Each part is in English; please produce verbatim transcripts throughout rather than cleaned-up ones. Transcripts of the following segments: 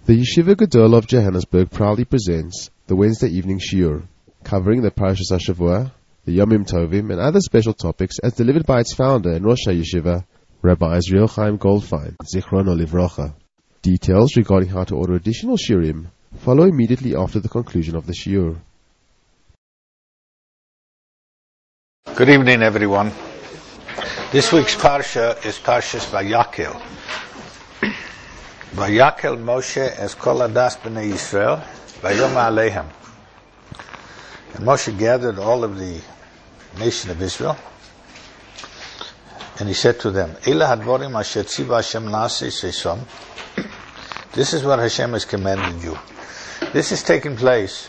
The Yeshiva Gedol of Johannesburg proudly presents the Wednesday evening shiur, covering the Parashas HaShavua, the Yomim Tovim, and other special topics as delivered by its founder and Rosh HaYeshiva, Rabbi Israel Chaim Goldfein, Zichrono Livrocha. Details regarding how to order additional shiurim follow immediately after the conclusion of the shiur. Good evening, everyone. This week's Parsha is Parshas Vayakel. Vayakel Moshe es kol hadas b'nei Yisrael, vayoma aleihem. And Moshe gathered all of the nation of Israel, and he said to them, Eila hadvorim asher tziva Hashem na'aseh seisom. This is what Hashem has commanded you. This is taking place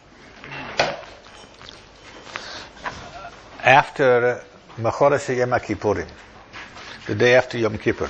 after Machoras Yom Kippurim, the day after Yom Kippur.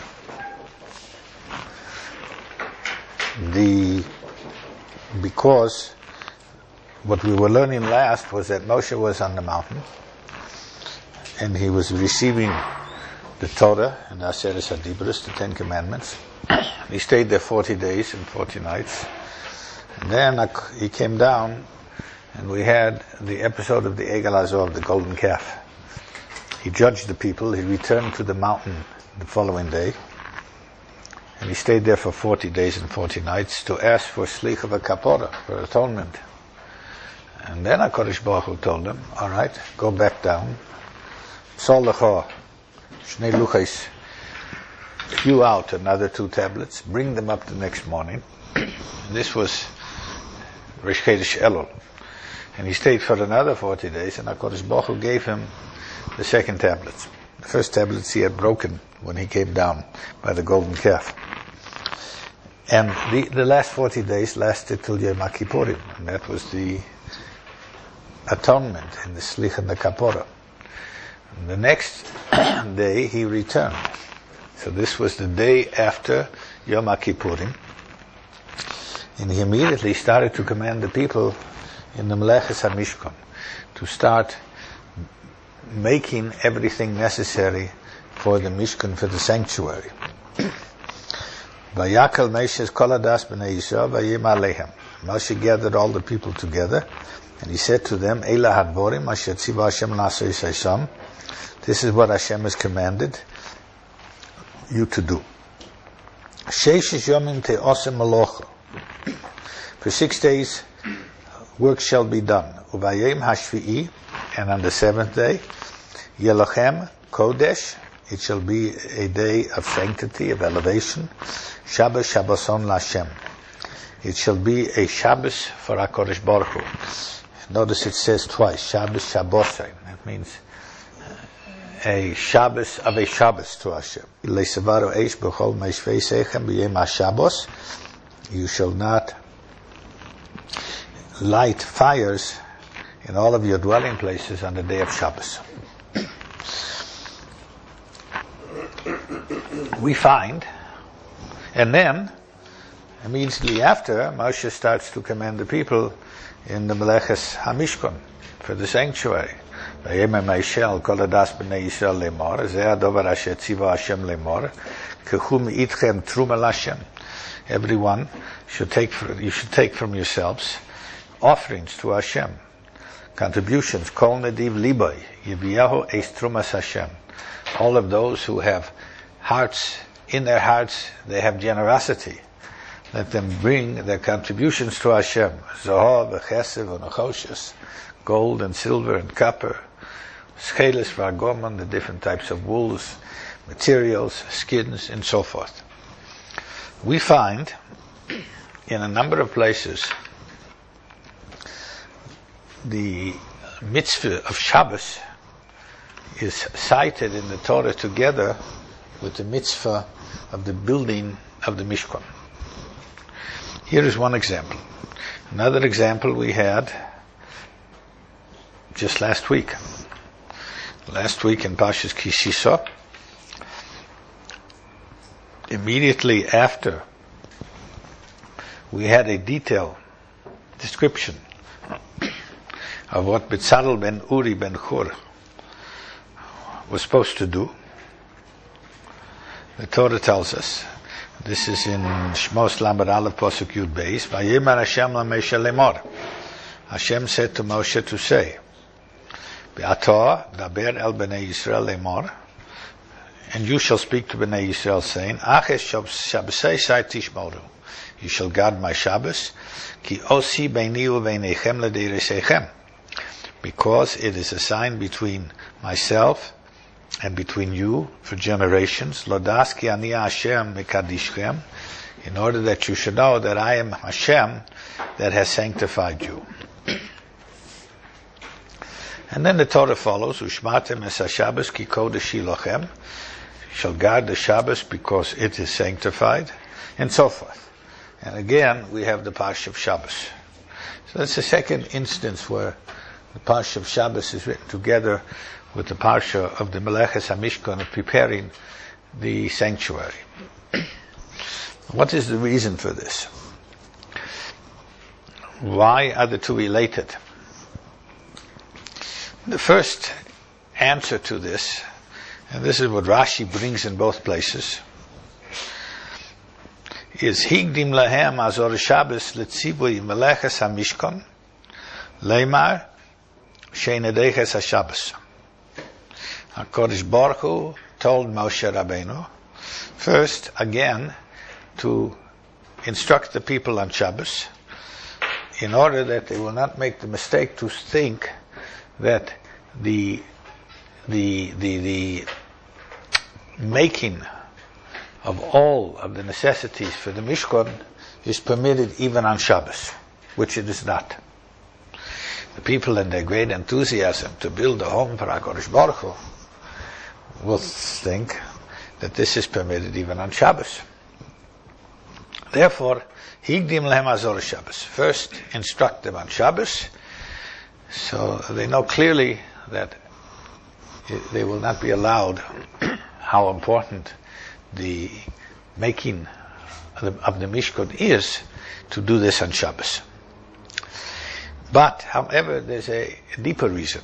The because what we were learning last was that Moshe was on the mountain and he was receiving the Torah and Aseres HaDibros, the Ten Commandments. He stayed there forty days and forty nights, and then he came down and we had the episode of the Egel Hazor, the golden calf. He judged the people. He returned to the mountain the following day, and he stayed there for forty days and forty nights to ask for Slicha v'Kapora, for atonement. And then HaKadosh Baruch Hu told him, all right, go back down. Sol lecha shnei luchos, hew out another two tablets, bring them up the next morning. This was Rosh Chodesh Elul. And he stayed for another forty days, and HaKadosh Baruch Hu gave him the second tablets. The first tablets he had broken when he came down by the golden calf. And the, the last forty days lasted till Yom Kippurim, and that was the atonement in the Slicha and the Kapora. And the next day he returned. So this was the day after Yom Kippurim. And he immediately started to command the people in the Meleches HaMishkan to start making everything necessary for the Mishkan, for the sanctuary. Vayakel Moshe kol hadas b'nei Yisrael vayema aleihem. Moshe gathered all the people together, and he said to them, Eila hadvorim asher tziva Hashem na'aseh seisom. This is what Hashem has commanded you to do. Sheishes yomim te'osem malocha. For six days work shall be done. Uvayim hashvi'i, and on the seventh day, Yelochem Kodesh, it shall be a day of sanctity, of elevation. Shabbos Shabboson Lashem, it shall be a Shabbos for HaKadosh Baruch Hu. Notice it says twice, Shabbos Shabboson. That means a Shabbos of a Shabbos to Hashem. Leisavaru eish b'chol meishvei sechem b'yem HaShabbos. You shall not light fires in all of your dwelling places on the day of Shabbos. We find, and then immediately after, Moshe starts to command the people in the Meleches HaMishkan for the sanctuary. Vayema Moshe kol hadas b'nei Yisrael lemor, zeh hadover asher tziva Hashem lemor, kechum itchem truma l'Hashem. Everyone should take, you should take from yourselves offerings to Hashem, contributions. Kol nediv liboy yiviyahu eis trumas Hashem. All of those who have hearts, in their hearts, they have generosity. Let them bring their contributions to Hashem. Zohar v'chesed v'nachoshes, gold and silver and copper, scheles v'agomon, the different types of wools, materials, skins, and so forth. We find in a number of places the mitzvah of Shabbos is cited in the Torah together with the mitzvah of the building of the Mishkan. Here is one example. Another example we had just last week. Last week in Parshas Ki Sisa, immediately after we had a detailed description of what Betzalel ben Uri ben Hur was supposed to do. The Torah tells us This is in Shmos Lamed Aleph Pasuk Yud Beis. Vayimar Hashem laMoshe lemor. Hashem said to Moshe to say, Be'atah daber el bnei Yisrael lemor, and you shall speak to bnei Yisrael, saying, Aches Shabbosai sai tishmoru. You shall guard my Shabbos, ki osi beini uveneichem l'deireseichem, because it is a sign between myself and between you for generations, lodas ki ani Hashem mekadishchem, in order that you should know that I am Hashem that has sanctified you. And then the Torah follows, Ushmatem es ha-Shabbos ki kodesh lochem, you shall guard the Shabbos because it is sanctified, and so forth. And again, we have the Parsha of Shabbos. So that's the second instance where the Parsha of Shabbos is written together with the Parsha of the Meleches HaMishkan, of preparing the sanctuary. What is the reason for this? Why are the two related? The first answer to this, and this is what Rashi brings in both places, is Higdim lahem azor Shabbos letzivui Meleches HaMishkan leimar shenedeches HaShabbos. HaKadosh Baruch Hu told Moshe Rabbeinu, first, again, to instruct the people on Shabbos, in order that they will not make the mistake to think that the the the the making of all of the necessities for the Mishkan is permitted even on Shabbos, which it is not. The people in their great enthusiasm to build a home for HaKadosh Baruch Hu will think that this is permitted even on Shabbos. Therefore, Higdim lehem azor Shabbos. First, instruct them on Shabbos, so they know clearly that they will not be allowed how important the making of the Mishkan is to do this on Shabbos. But, however, there's a deeper reason,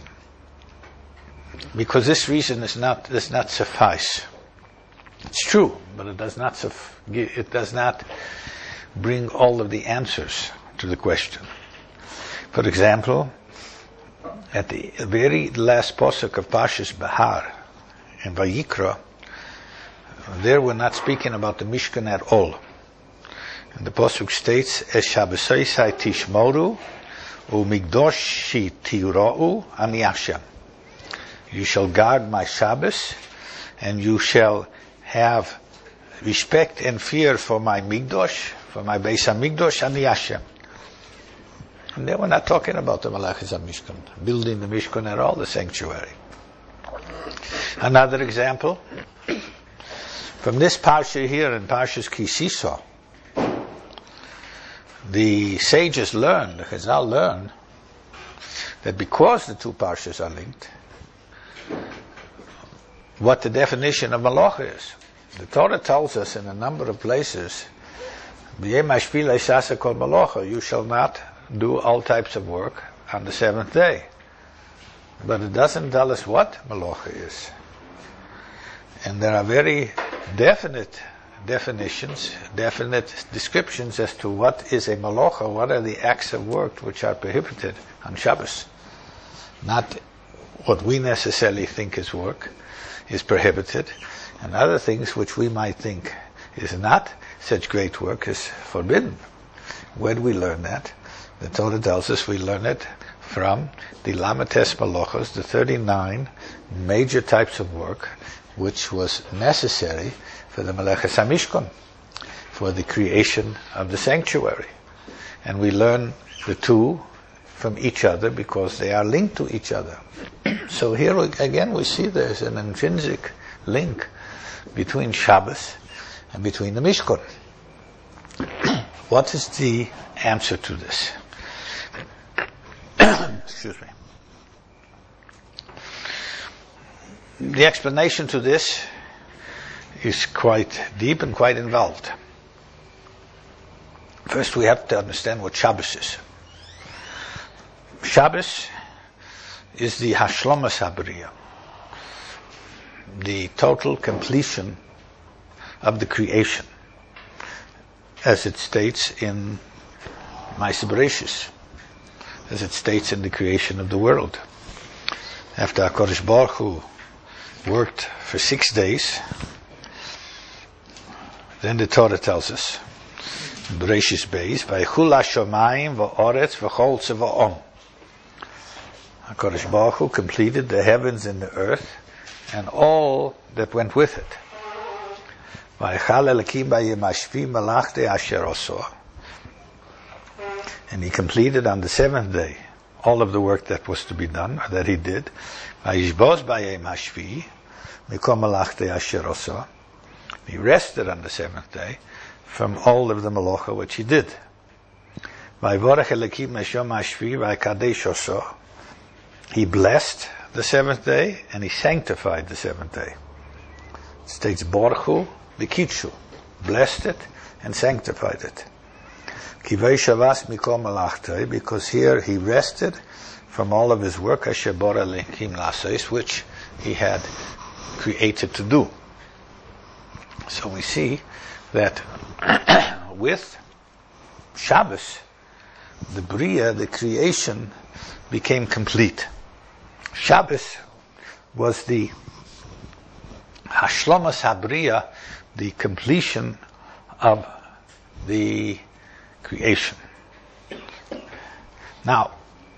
because this reason is not does not suffice. It's true, but it does not suf- it does not bring all of the answers to the question. For example, at the very last pasuk of Parshas Bahar in Vayikra, there we're not speaking about the Mishkan at all. And the pasuk states, "Es Shabbosai sai tishmoru u'migdoshi tira'u ani Hashem." You shall guard my Shabbos, and you shall have respect and fear for my Migdosh, for my Beis HaMikdosh, ani Hashem. And then we're not talking about the Meleches HaMishkan, building the Mishkan at all, the sanctuary. Another example, from this parsha here in Parshas Ki Sisa, the sages learned, the Chazal learned, that because the two parshas are linked, what the definition of Malacha is. The Torah tells us in a number of places, you shall not do all types of work on the seventh day. But it doesn't tell us what Malacha is. And there are very definite definitions, definite descriptions as to what is a Malacha, what are the acts of work which are prohibited on Shabbos. Not what we necessarily think is work is prohibited, and other things which we might think is not such great work is forbidden. Where do we learn that? The Torah tells us we learn it from the Lamates Malachos, the thirty-nine major types of work which was necessary for the Meleches HaMishkan, for the creation of the sanctuary. And we learn the two from each other because they are linked to each other. So here again we see there's an intrinsic link between Shabbos and between the Mishkan. What is the answer to this? Excuse me. The explanation to this is quite deep and quite involved. First we have to understand what Shabbos is. Shabbos is the Hashlomas HaBriyah, the total completion of the creation. as it states in Ma'aseh Bereshis, as it states in the creation of the world. After HaKadosh Baruch Hu worked for six days, then the Torah tells us, Bereshis Beis, Vayichul hashamayim va'oretz v'chol tzeva'om. HaKadosh Baruch Hu completed the heavens and the earth and all that went with it. Vayichal Elokim bayom hashvi malachte asher oso. And he completed on the seventh day all of the work that was to be done, or that he did. Vayishboz bayom hashvi mikom malachte asher oso. He rested on the seventh day from all of the malacha which he did. Vayivorech Elokim meshom hashvi vayikadesh oso. He blessed the seventh day and he sanctified the seventh day. It states Baruch Hu v'kitshu, blessed it and sanctified it. Kivei shavas mikom malachtei, because here he rested from all of his work asher bara Elokim lasos, which he had created to do. So we see that with Shabbos, the Bria, the creation, became complete. Shabbos was the Hashlomas HaBria, the completion of the creation. Now,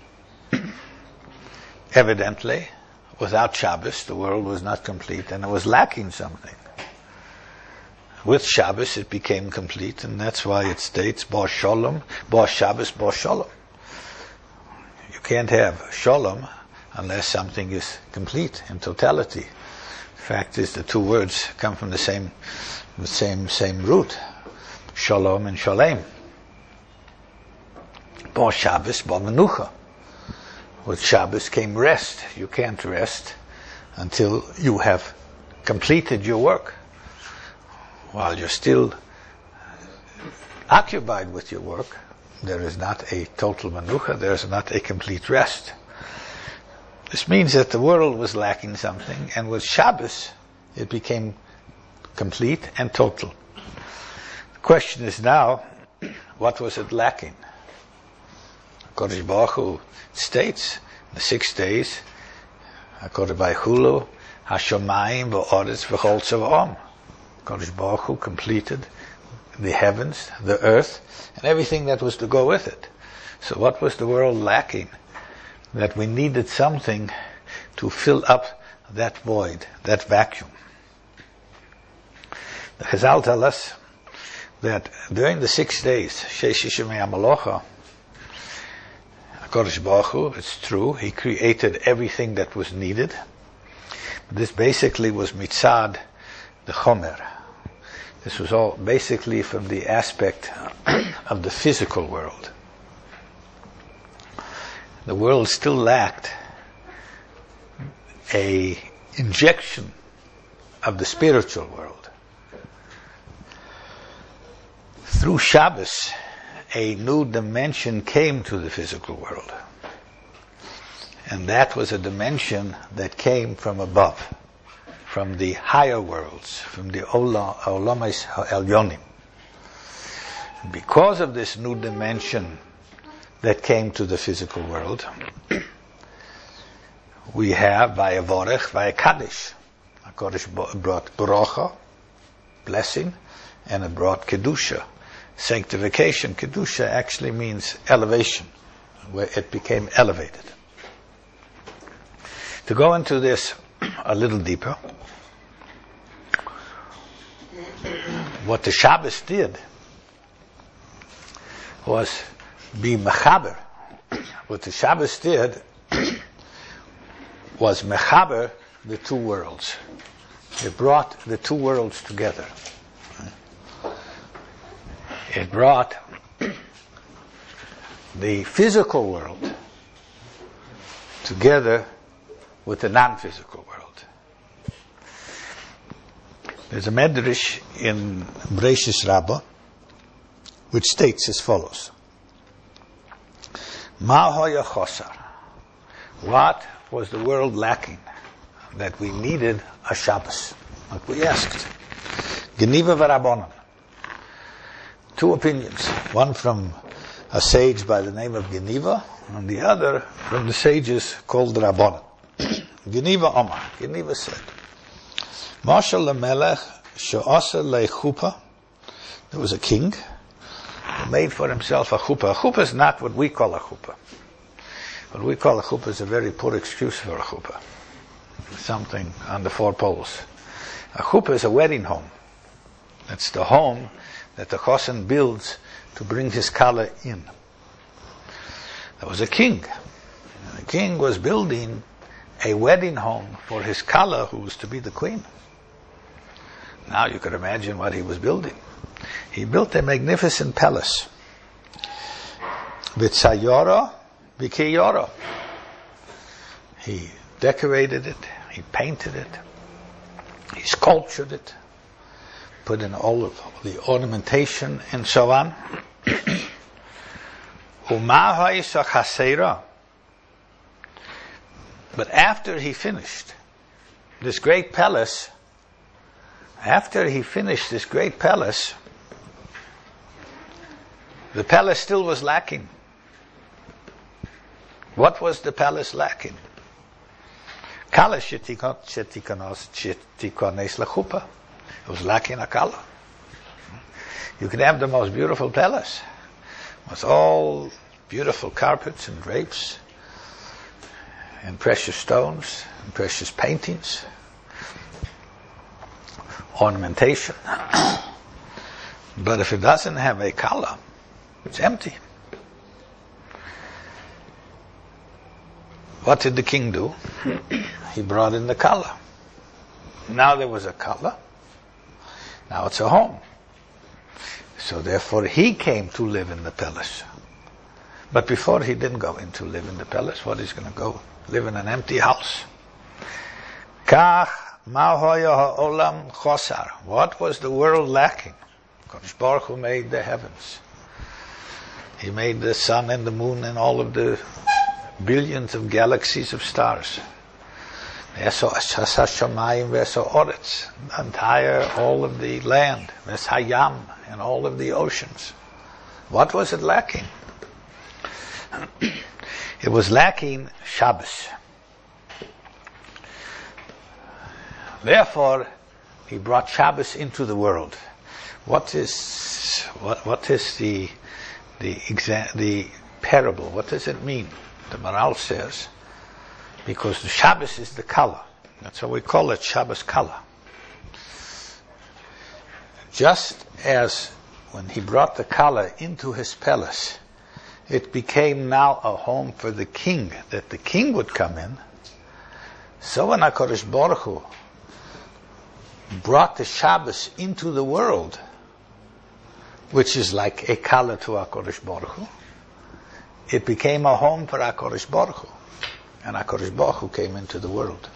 evidently, without Shabbos, the world was not complete and it was lacking something. With Shabbos, it became complete, and that's why it states, Bo Shalom, Bo Shabbos, Bo Shalom. You can't have Shalom unless something is complete in totality. The fact is, the two words come from the same, the same, same root, Shalom and Shalem. Bo Shabbos, Bo Menucha. With Shabbos came rest. You can't rest until you have completed your work. While you're still occupied with your work, there is not a total Menucha, there is not a complete rest. This means that the world was lacking something, and with Shabbos, it became complete and total. The question is now, what was it lacking? HaKadosh Baruch Hu states, the six days, HaKadosh Baruch Hu, Hashamayim v'oretz v'chol tzeva'om. HaKadosh Baruch Hu completed the heavens, the earth, and everything that was to go with it. So what was the world lacking? That we needed something to fill up that void, that vacuum. The Chazal tell us that during the six days, Sheish Yimei HaMalocha, HaKadosh Baruch Hu, it's true, he created everything that was needed. This basically was mitzad the Chomer. This was all basically from the aspect of the physical world. The world still lacked a injection of the spiritual world. Through Shabbos, a new dimension came to the physical world. And that was a dimension that came from above, from the higher worlds, from the Olamais Elyonim. Because of this new dimension that came to the physical world, we have Vayavorech, Vayakadesh. HaKadosh brought Bracha, blessing, and it brought Kedusha, sanctification. Kedusha actually means elevation, where it became elevated. To go into this a little deeper, what the Shabbos did was be mechaber. What the Shabbos did was mechaber the two worlds. It brought the two worlds together. It brought the physical world together with the non-physical world. There's a medrash in Bereshis Rabbah which states as follows: Ma hoya chosar. What was the world lacking that we needed a Shabbos? Like we asked. Geniva v'rabbonon. two opinions. One from a sage by the name of Geniva, and the other from the sages called Rabbanan. Geniva Omar. Geniva said, Moshe lemelech she'asa lechupa. There was a king who made for himself a chuppah. A chuppah is not what we call a chuppah. What we call a chuppah is a very poor excuse for a chuppah. Something on the four poles. A chuppah is a wedding home. That's the home that the chosen builds to bring his kala in. There was a king. The king was building a wedding home for his kala, who was to be the queen. Now you can imagine what he was building. He built a magnificent palace. V'tzayora v'kiyora. He decorated it, he painted it, he sculptured it, put in all of the ornamentation and so on. But after he finished this great palace, after he finished this great palace, the palace still was lacking. What was the palace lacking? Kala shetikones lechupa. It was lacking a kala. You could have the most beautiful palace with all beautiful carpets and drapes and precious stones and precious paintings, ornamentation. But if it doesn't have a kala, it's empty. What did the king do? He brought in the kala. Now there was a kala. Now it's a home. So therefore he came to live in the palace. But before he didn't go in to live in the palace. What is going to go? Live in an empty house. Kach ma hoya ha'olam chosar. What was the world lacking? Kodesh Baruch Hu made the heavens. He made the sun and the moon and all of the billions of galaxies of stars. The entire, all of the land, Hayam, and all of the oceans. What was it lacking? It was lacking Shabbos. Therefore, he brought Shabbos into the world. What is what? What is the the exa- the parable? What does it mean? The Maral says, because the Shabbos is the kala. That's why we call it Shabbos kala. Just as when he brought the kala into his palace, it became now a home for the king, that the king would come in. So when HaKadosh Baruch Hu brought the Shabbos into the world, which is like a kala to HaKadosh Baruch Hu, it became a home for HaKadosh Baruch Hu. And HaKadosh Baruch Hu came into the world.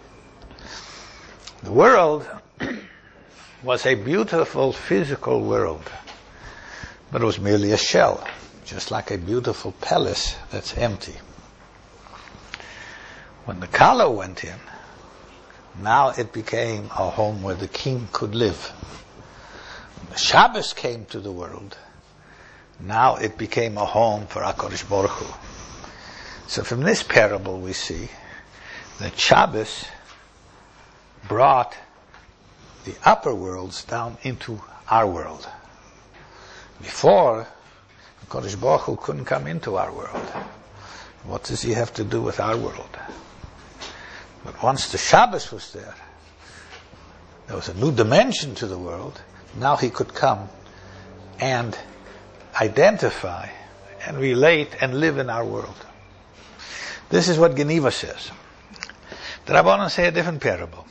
The world was a beautiful physical world, but it was merely a shell, just like a beautiful palace that's empty. When the kala went in, now it became a home where the king could live. When the Shabbos came to the world, now it became a home for HaKadosh Baruch Hu. So from this parable we see that Shabbos brought the upper worlds down into our world. Before, HaKadosh Baruch Hu couldn't come into our world. What does he have to do with our world? But once the Shabbos was there, there was a new dimension to the world. Now he could come and identify and relate and live in our world. This is what Geniva says. The Rabbanan say a different parable.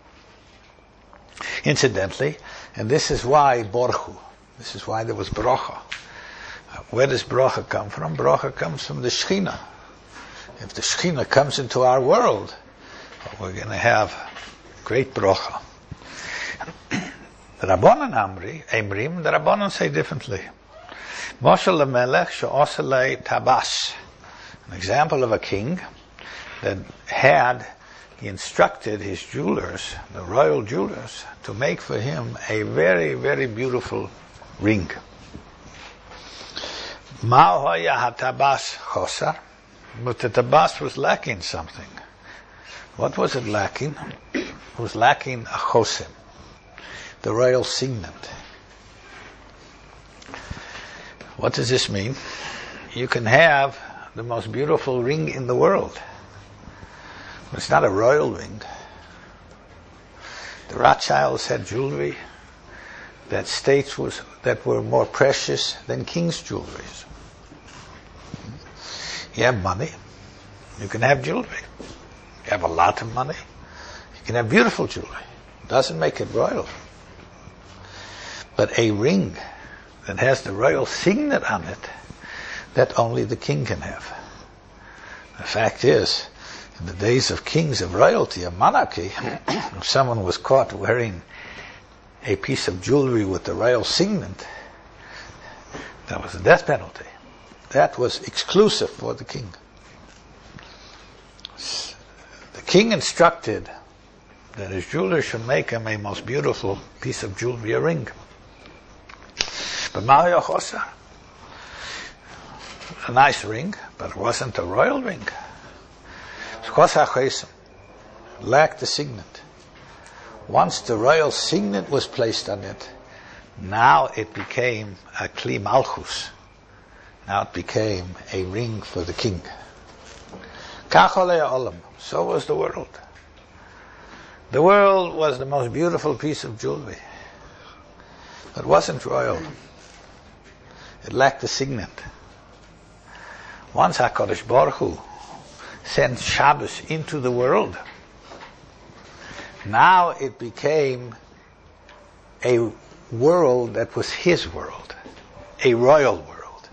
Incidentally, and this is why Borchu, this is why there was Bracha. Where does Bracha come from? Bracha comes from the Shechina. If the Shechina comes into our world, we're going to have great Bracha. The Rabbanan Amri, Emrim, the Rabbanan say differently. Moshe lemelech she'asa le tabas. An example of a king that had, he instructed his jewelers, the royal jewelers, to make for him a very, very beautiful ring. Ma hoya hatabas chosar, but the tabas was lacking something. What was it lacking? It was lacking a chosem, the royal signet. What does this mean? You can have the most beautiful ring in the world, but it's not a royal ring. The Rothschilds had jewelry that states was that were more precious than king's jewelries. You have money, you can have jewelry. You have a lot of money, you can have beautiful jewelry. Doesn't make it royal. But a ring that has the royal signet on it, that only the king can have. The fact is, in the days of kings, of royalty, of monarchy, if someone was caught wearing a piece of jewelry with the royal signet, that was a death penalty. That was exclusive for the king. The king instructed that his jeweler should make him a most beautiful piece of jewelry, a ring. But Mario Chosa, a nice ring, but it wasn't a royal ring. Chosa Chesem lacked the signet. Once the royal signet was placed on it, now it became a Kli Malchus. Now it became a ring for the king. Kacholei Olam. So was the world. The world was the most beautiful piece of jewelry. It wasn't royal. It lacked the signet. Once HaKadosh Baruch Hu sent Shabbos into the world, now it became a world that was his world, a royal world.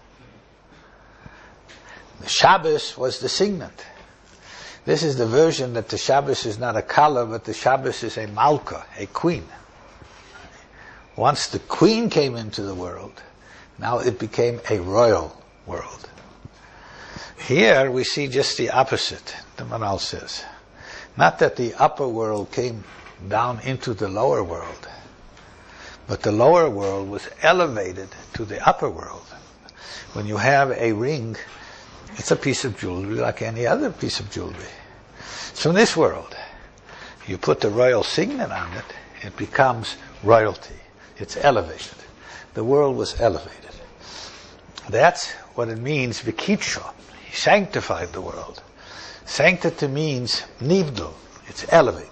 The Shabbos was the signet. This is the version that the Shabbos is not a color, but the Shabbos is a malka, a queen. Once the queen came into the world, now it became a royal world. Here we see just the opposite, the Maral says. Not that the upper world came down into the lower world, but the lower world was elevated to the upper world. When you have a ring, it's a piece of jewelry like any other piece of jewelry. So in this world, you put the royal signet on it, it becomes royalty. It's elevated. The world was elevated. That's what it means, Vikitsha. He sanctified the world. Sanctity means nivdal. It's elevated.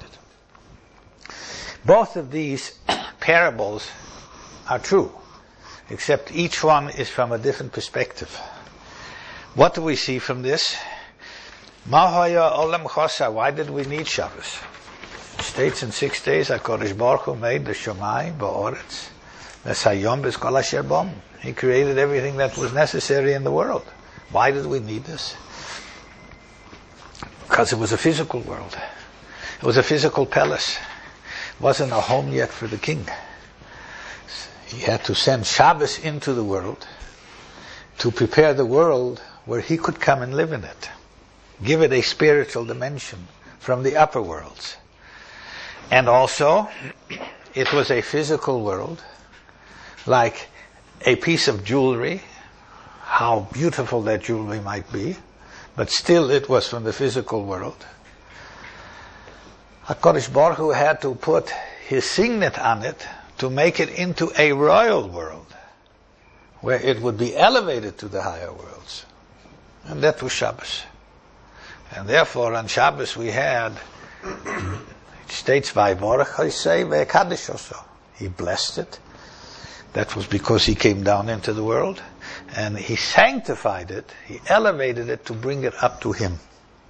Both of these parables are true, except each one is from a different perspective. What do we see from this? Mahaya Olam Chosa. Why did we need Shabbos? It states in six days HaKadosh Baruch Hu made the Shamayim Ba'oretz V'Sayom B'Skol Asher Bom. He created everything that was necessary in the world. Why did we need this? Because it was a physical world. It was a physical palace. It wasn't a home yet for the king. He had to send Shabbos into the world to prepare the world where he could come and live in it. Give it a spiritual dimension from the upper worlds. And also, it was a physical world, like a piece of jewelry, how beautiful that jewelry might be, but still it was from the physical world. HaKadosh Baruch Hu had to put his signet on it to make it into a royal world, where it would be elevated to the higher worlds. And that was Shabbos. And therefore on Shabbos we had, it states, Vayvorach Hosei Ve'Kadosh Oso. He blessed it. That was because he came down into the world. And he sanctified it, he elevated it to bring it up to him.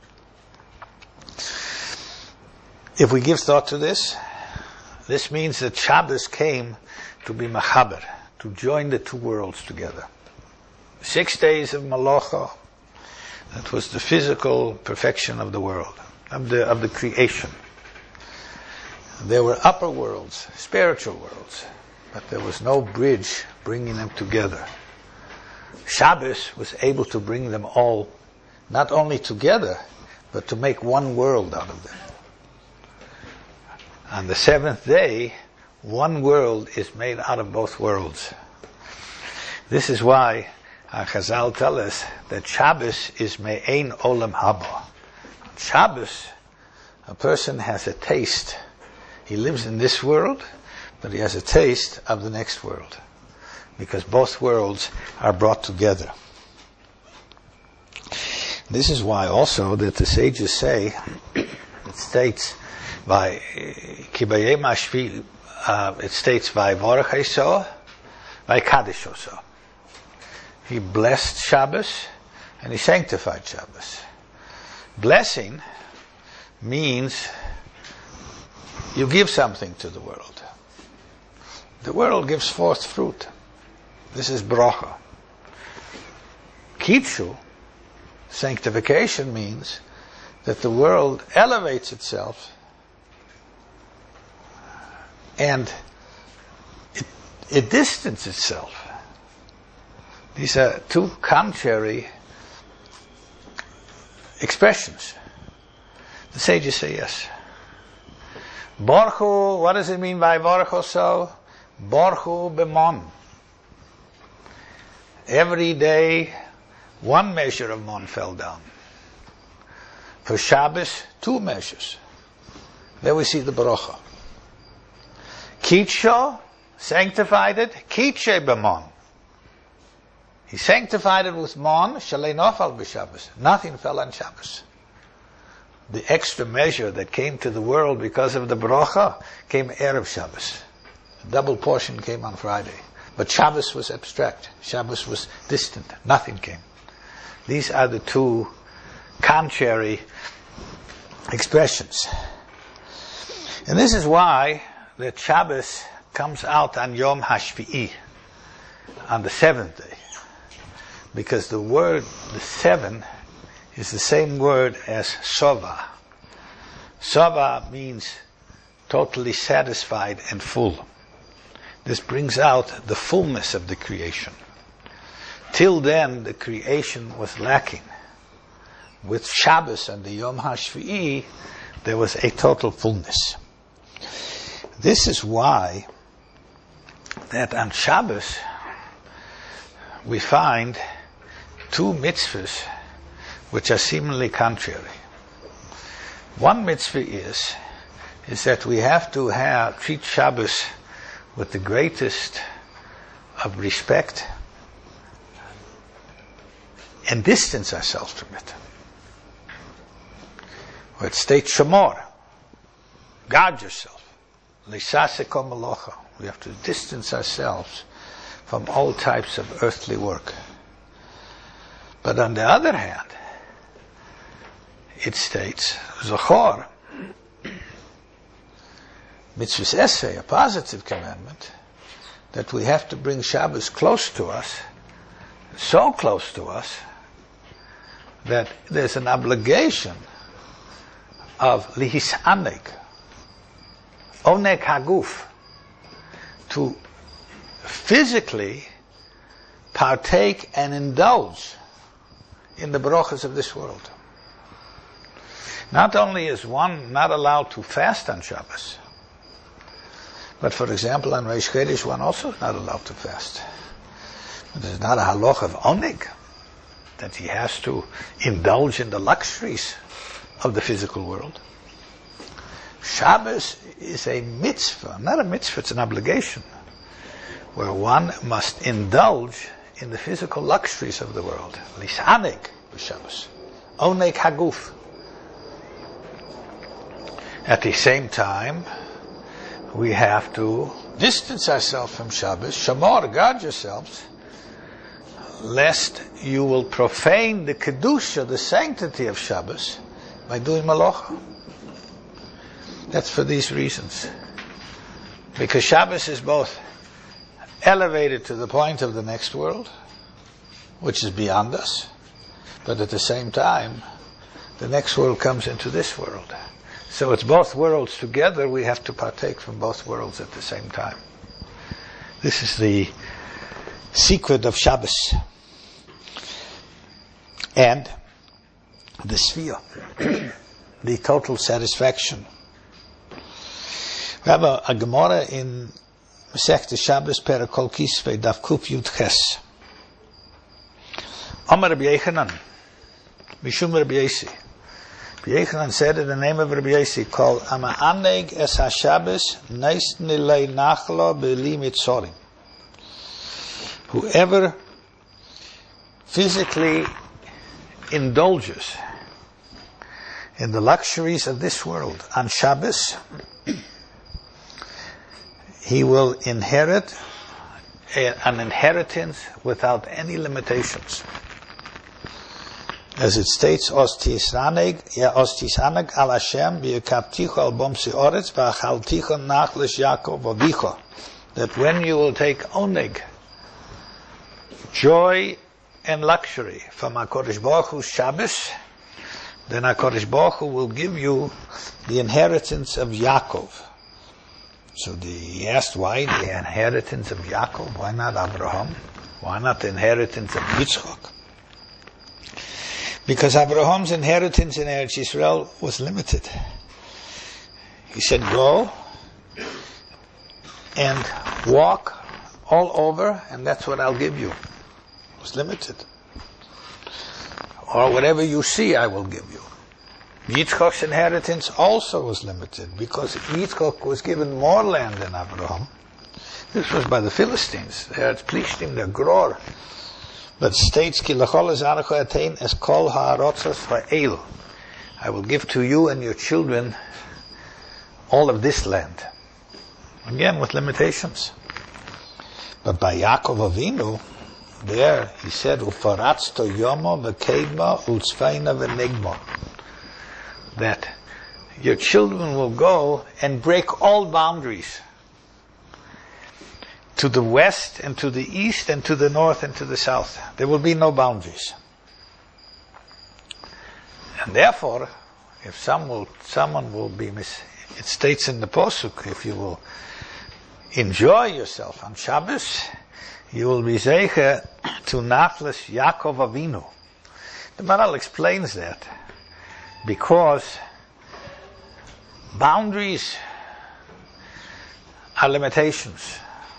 If we give thought to this, this means that Shabbos came to be Machaber, to join the two worlds together. Six days of Malacha, that was the physical perfection of the world, of the, of the creation. There were upper worlds, spiritual worlds, but there was no bridge bringing them together. Shabbos was able to bring them all, not only together, but to make one world out of them. On the seventh day, one world is made out of both worlds. This is why Uh, Chazal tell us that Shabbos is me'ein olam haba. Shabbos, a person has a taste. He lives in this world, but he has a taste of the next world, because both worlds are brought together. This is why also that the sages say, it states by Kibayei Mashvi, uh, it states by Vorachaiso, by Kadishoso. He blessed Shabbos and he sanctified Shabbos. Blessing means you give something to the world. The world gives forth fruit. This is bracha. Kitshu, sanctification, means that the world elevates itself and it, it distances itself. These are two contrary expressions. The sages say yes. Borchu, what does it mean by Borchu so? Borchu b'mon. Every day, one measure of mon fell down. For Shabbos, two measures. There we see the bracha. Kitsho, sanctified it, kitshe b'mon. He sanctified it with mon, shalei nofal b'Shabbos. Nothing fell on Shabbos. The extra measure that came to the world because of the bracha came Erev Shabbos. A double portion came on Friday. But Shabbos was abstract. Shabbos was distant. Nothing came. These are the two contrary expressions. And this is why that Shabbos comes out on Yom HaShvi'i, on the seventh day. Because the word, the seven, is the same word as Sova. Sova means totally satisfied and full. This brings out the fullness of the creation. Till then, the creation was lacking. With Shabbos and the Yom HaShvi'i, there was a total fullness. This is why that on Shabbos we find two mitzvahs which are seemingly contrary. One mitzvah is is that we have to have treat Shabbos with the greatest of respect and distance ourselves from it. Where it states Shamor, guard yourself. Lisaseko malocha. We have to distance ourselves from all types of earthly work. But on the other hand, it states, Zochor, mitzvahs essay, a positive commandment, that we have to bring Shabbos close to us, so close to us, that there's an obligation of lihisanek, onek haguf, to physically partake and indulge in the brachas of this world. Not only is one not allowed to fast on Shabbos, but for example on Reish Chodesh one also is not allowed to fast. There's not a halach of onig, that he has to indulge in the luxuries of the physical world. Shabbos is a mitzvah, not a mitzvah, it's an obligation, where one must indulge in the physical luxuries of the world. Lisanek b'Shabbos, onek haguf. At the same time, we have to distance ourselves from Shabbos. Shamor, guard yourselves, lest you will profane the kedusha, the sanctity of Shabbos, by doing malacha. That's for these reasons. Because Shabbos is both elevated to the point of the next world, which is beyond us, but at the same time, the next world comes into this world. So it's both worlds together. We have to partake from both worlds at the same time. This is the secret of Shabbos. And the Sfiyah, the total satisfaction. We have a, a Gemara in Masechta Shabbos, Perek Kol Kisvei, Daf Kuf Yud Ches. Amar Rabbi Yechanan, Mishum Rabbi Yossi. Rabbi Yechanan said in the name of Rabbi Yossi, called Ama'aneg es HaShabbos neist nilei nachlo b'li mitzorim. Whoever physically indulges in the luxuries of this world on Shabbos, he will inherit a, an inheritance without any limitations. As it states, Os tisraneg, ya os tisaneg al Hashem, v'yekapticho al bomsi oretz, v'achalticho nachlish Yaakov avicho. That when you will take oneg, joy and luxury from HaKadosh Baruch Hu's Shabbos, then HaKadosh Baruch Hu will give you the inheritance of Yaakov. So the, he asked, why the inheritance of Yaakov? Why not Abraham? Why not the inheritance of Yitzchak? Because Abraham's inheritance in Eretz Yisrael was limited. He said, go and walk all over, and that's what I'll give you. It was limited. Or whatever you see, I will give you. Yitzchak's inheritance also was limited, because Yitzchak was given more land than Abraham. This was by the Philistines. They had Plishtim, the Gror. But states, Ki lachol ezarecho atein es kol ha'arotzos ha'el. I will give to you and your children all of this land. Again, with limitations. But by Yaakov Avinu, there he said, Ufaratzto yomo v'keidma u'tzveina v'nigma. That your children will go and break all boundaries. To the west and to the east and to the north and to the south. There will be no boundaries. And therefore, if some will, someone will be, mis- it states in the Posuk, if you will enjoy yourself on Shabbos, you will be zeicher to Nachlas Yaakov Avinu. The Maral explains that because boundaries are limitations.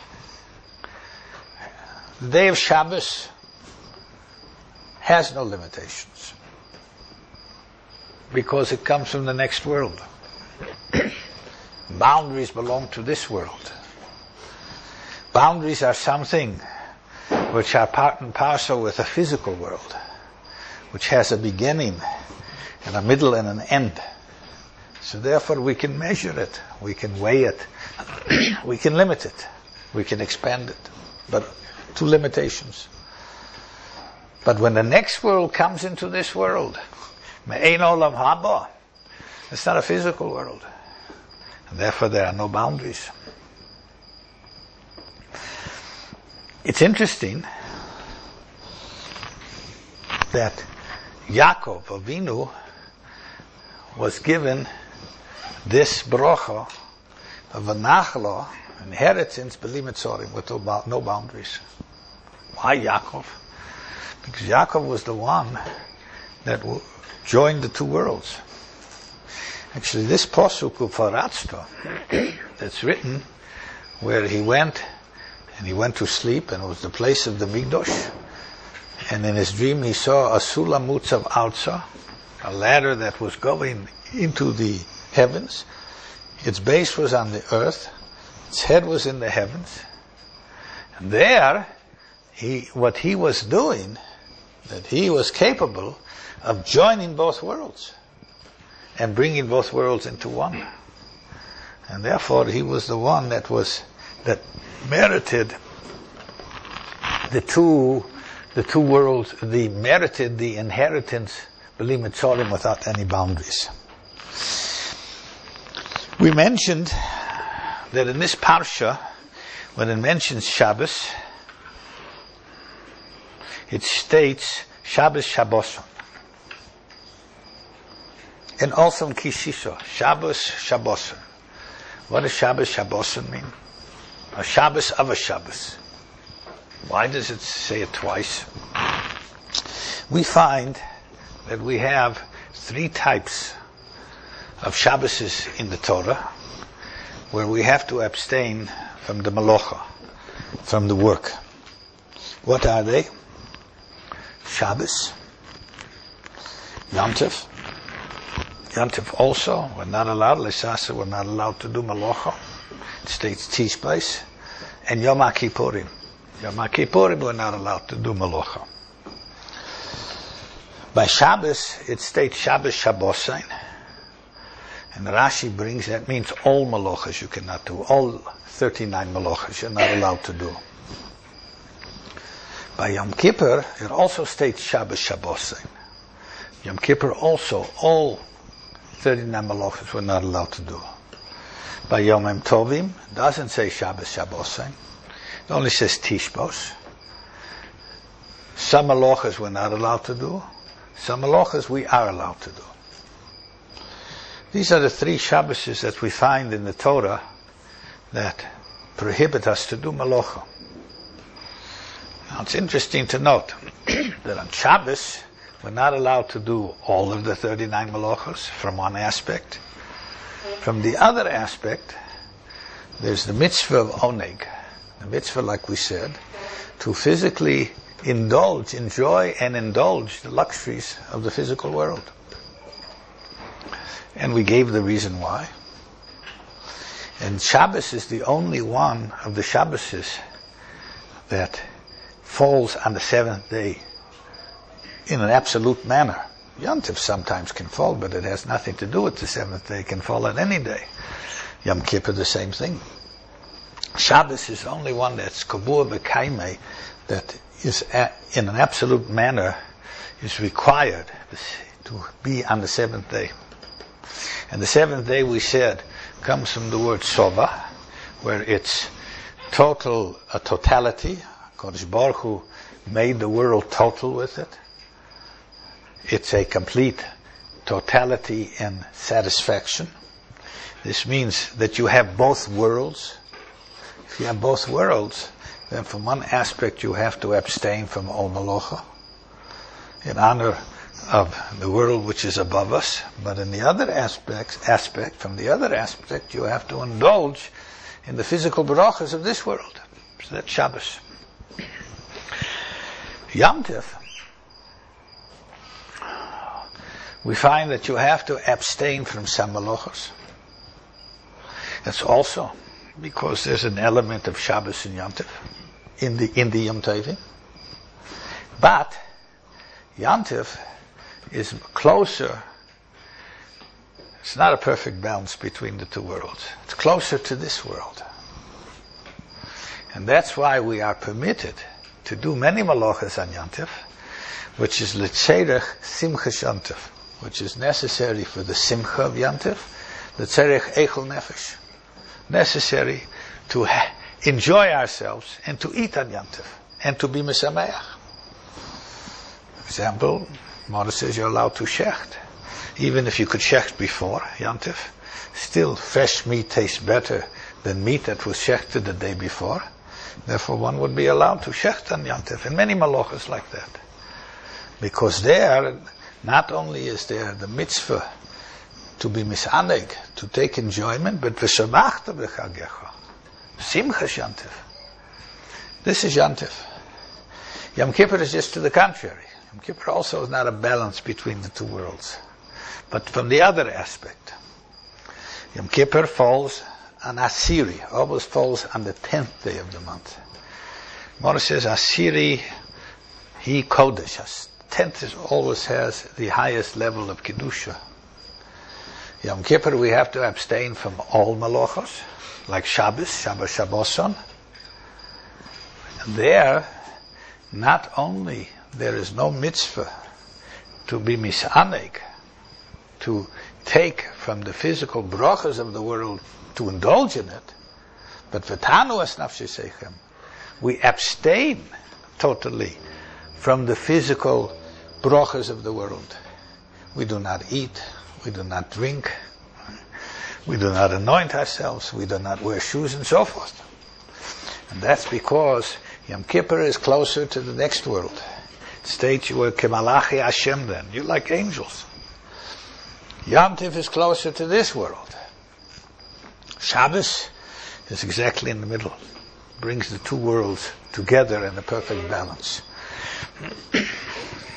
The day of Shabbos has no limitations because it comes from the next world. Boundaries belong to this world. Boundaries are something which are part and parcel with the physical world, which has a beginning and a middle and an end. So therefore we can measure it, we can weigh it, we can limit it, we can expand it, but to limitations. But when the next world comes into this world, me'ein olam haba, it's not a physical world. And therefore there are no boundaries. It's interesting that Yaakov Avinu was given this bracha of a nachla, inheritance, b'li mitzorim, with no boundaries. Why Yaakov? Because Yaakov was the one that w- joined the two worlds. Actually, this posuk ufaratzto that's written, where he went and he went to sleep, and it was the place of the Mikdash, and in his dream he saw a sulam mutzav arza, a ladder that was going into the heavens. Its base was on the earth, its head was in the heavens, and there he what he was doing, that he was capable of joining both worlds and bringing both worlds into one. And therefore he was the one that was that merited the two the two worlds, the merited the inheritance, b'li mitzorim, without any boundaries. We mentioned that in this parsha, when it mentions Shabbos, it states Shabbos Shabboson. And also in Kishiso, Shabbos Shabboson. What does Shabbos Shabboson mean? A Shabbos of a Shabbos. Why does it say it twice? We find that we have three types of Shabboses in the Torah, where we have to abstain from the malacha, from the work. What are they? Shabbos, Yom Tov. Yom Tov also, we're not allowed, Lesasa, we're not allowed to do Malacha. It states Tishbais. And Yom HaKippurim. Yom HaKippurim, we're not allowed to do Malacha. By Shabbos, it states Shabbos Shabbosain. And Rashi brings, that means all Malachas you cannot do. All thirty-nine Malachas you're not allowed to do. By Yom Kippur, it also states Shabbos Shabbosain. Yom Kippur also, all thirty-nine Malachas we're not allowed to do. By Yom Tovim, it doesn't say Shabbos Shabbosain. It only says Tishbos. Some Malachas we're not allowed to do. Some Malachas we are allowed to do. These are the three Shabbos that we find in the Torah that prohibit us to do Malacha. Now it's interesting to note that on Shabbos we're not allowed to do all of the thirty-nine Malachos from one aspect. From the other aspect, there's the mitzvah of Oneg. The mitzvah, like we said, to physically indulge, enjoy and indulge the luxuries of the physical world. And we gave the reason why. And Shabbos is the only one of the Shabboses that falls on the seventh day in an absolute manner. Yom Tov sometimes can fall, but it has nothing to do with the seventh day. It can fall on any day. Yom Kippur, the same thing. Shabbos is the only one that's Kabur B'Kaimei, that is a, in an absolute manner is required to be on the seventh day. And the seventh day, we said, comes from the word Sova, where it's total, a totality. Kodesh Baruch Hu made the world total with it. It's a complete totality and satisfaction. This means that you have both worlds. If you have both worlds, then from one aspect you have to abstain from all Malacha in honor of the world which is above us. But in the other aspect, aspect, from the other aspect, you have to indulge in the physical brachas of this world. So that's Shabbos. Yom Tov, we find that you have to abstain from some malachos. That's also because there's an element of Shabbos in Yom Tov, in the in the Yom Tovim. But Yom Tov is closer. It's not a perfect balance between the two worlds. It's closer to this world, and that's why we are permitted to do many malachas on Yom Tov, which is l'tzerech simchas Yom Tov, which is necessary for the simcha of Yom Tov, l'tzerech eichel nefesh, necessary to ha- enjoy ourselves and to eat on Yom Tov and to be mesameach. For example, Mordechai says you're allowed to shecht, even if you could shecht before Yom Tov. Still, fresh meat tastes better than meat that was shechted the day before. Therefore, one would be allowed to shecht on Yom Tov, and many malachas like that, because there, not only is there the mitzvah to be misaneg, to take enjoyment, but v'shamachta b'chagecha, simchas Yom Tov. This is Yom Tov. Yom Kippur is just to the contrary. Yom Kippur also is not a balance between the two worlds, but from the other aspect. Yom Kippur falls on Asiri, always falls on the tenth day of the month. Mordechai says Asiri, he kodesh. Tenth is always has the highest level of kedusha. Yom Kippur we have to abstain from all malachos, like Shabbos, Shabbos Shabboson. And there, not only there is no mitzvah to be misaneg, to take from the physical brachas of the world to indulge in it, but v'tanu es nafshi seichem, we abstain totally from the physical brachas of the world. We do not eat, we do not drink, we do not anoint ourselves, we do not wear shoes, and so forth. And that's because Yom Kippur is closer to the next world. It states you are kemalachi Hashem then, you're like angels. Yom Tov is closer to this world. Shabbos is exactly in the middle. Brings the two worlds together in a perfect balance.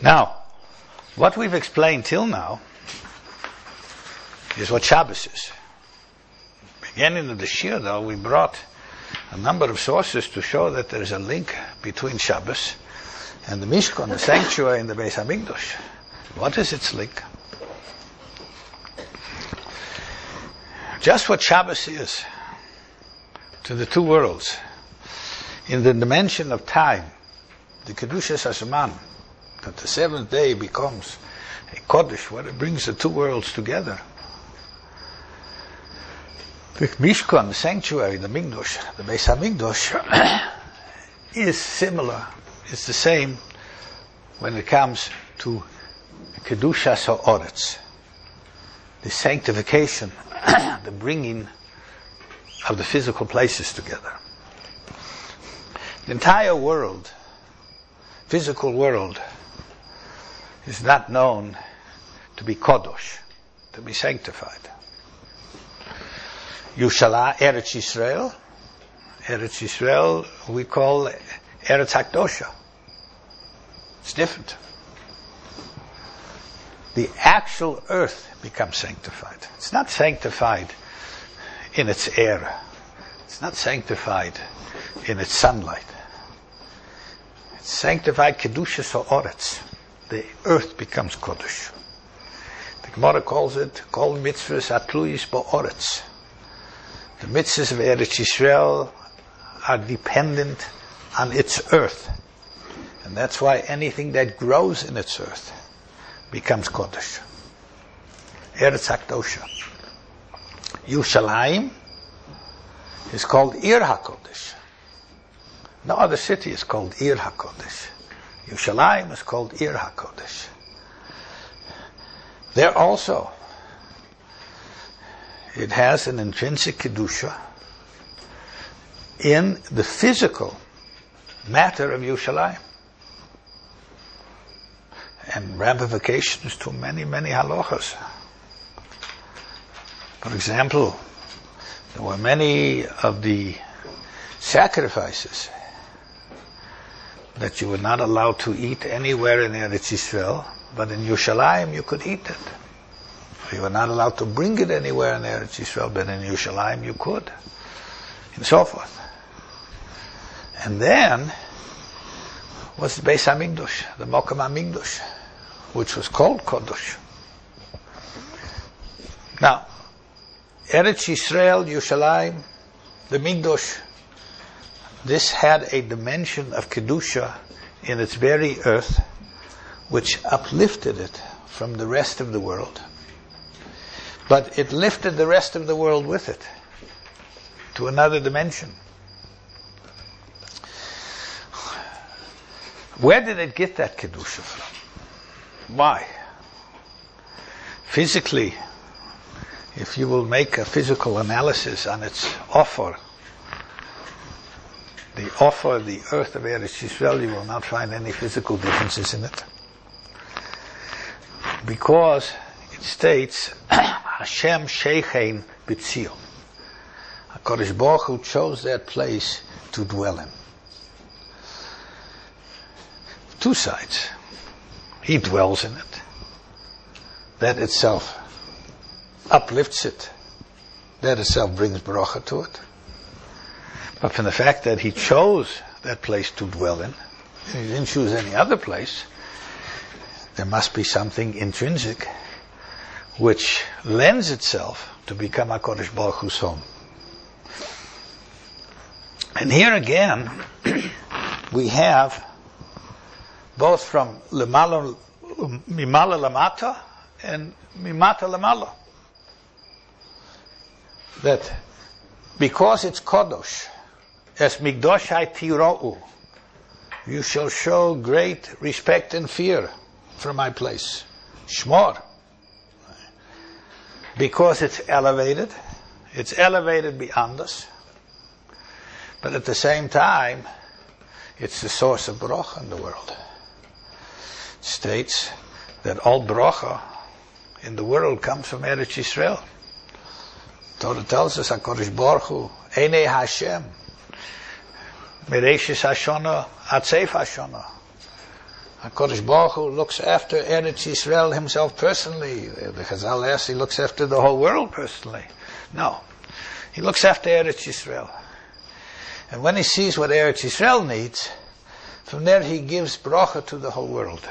Now, what we've explained till now is what Shabbos is. Beginning of the Shir, though, we brought a number of sources to show that there is a link between Shabbos and the Mishkan, the sanctuary, and the Beis Hamikdash. What is its link? Just what Shabbos is to the two worlds, in the dimension of time, the Kedushas HaZman, that the seventh day becomes a Kodesh, where it brings the two worlds together. The Mishkan, the sanctuary, the Mikdash, the Beis Hamikdash, is similar, it's the same when it comes to Kedushas HaOretz, the sanctification, the bringing of the physical places together. The entire world, physical world, is not known to be Kodosh, to be sanctified. Yushalayim, Eretz Yisrael, Eretz Yisrael we call Eretz HaKdosha. It's different. The actual earth becomes sanctified. It's not sanctified in its air. It's not sanctified in its sunlight. It's sanctified Kedushas HaOretz. The earth becomes Kodesh. The Gemara calls it Kol Mitzvahs Atluyis Ba'oretz. The mitzvahs of Eretz Yisrael are dependent on its earth. And that's why anything that grows in its earth becomes Kodesh. Eretz HaKdosha. Yushalayim is called Ir HaKodesh. No other city is called Ir HaKodesh. Yushalayim is called Ir HaKodesh. There also, it has an intrinsic Kedusha in the physical matter of Yushalayim. And ramifications to many, many halachas. For example, there were many of the sacrifices that you were not allowed to eat anywhere in Eretz Yisrael, but in Yerushalayim you could eat it. You were not allowed to bring it anywhere in Eretz Yisrael, but in Yerushalayim you could, and so forth. And then was the Beis Hamikdash, the Mokum Hamikdash, which was called Kodesh. Now, Eretz Yisrael, Yerushalayim, the Mikdash, this had a dimension of Kedusha in its very earth, which uplifted it from the rest of the world. But it lifted the rest of the world with it to another dimension. Where did it get that Kedusha from? Why? Physically, if you will make a physical analysis on its offer, the offer of the earth of Eretz Yisrael, you will not find any physical differences in it. Because it states, Hashem Shechein B'Tzion. HaKadosh Baruch Hu chose that place to dwell in. Two sides. He dwells in it. That itself uplifts it. That itself brings bracha to it. But from the fact that he chose that place to dwell in, and he didn't choose any other place, there must be something intrinsic which lends itself to become HaKadosh Baruch Hu's home. And here again, we have both from Mimala Lamata and Mimata Lamala, that because it's Kodosh, as Mikdoshai Tira'u, you shall show great respect and fear for my place. Shmor. Because it's elevated, it's elevated beyond us, but at the same time, it's the source of bracha in the world. It states that all bracha in the world comes from Eretz Yisrael. Torah tells us, HaKadosh Baruch Hu, Einei Hashem, Mereshis Hashana, Atzef Hashana. HaKadosh Baruch Hu looks after Eretz Yisrael himself personally. The Chazal asks, he looks after the whole world personally. No. He looks after Eretz Yisrael. And when he sees what Eretz Yisrael needs, from there he gives bracha to the whole world.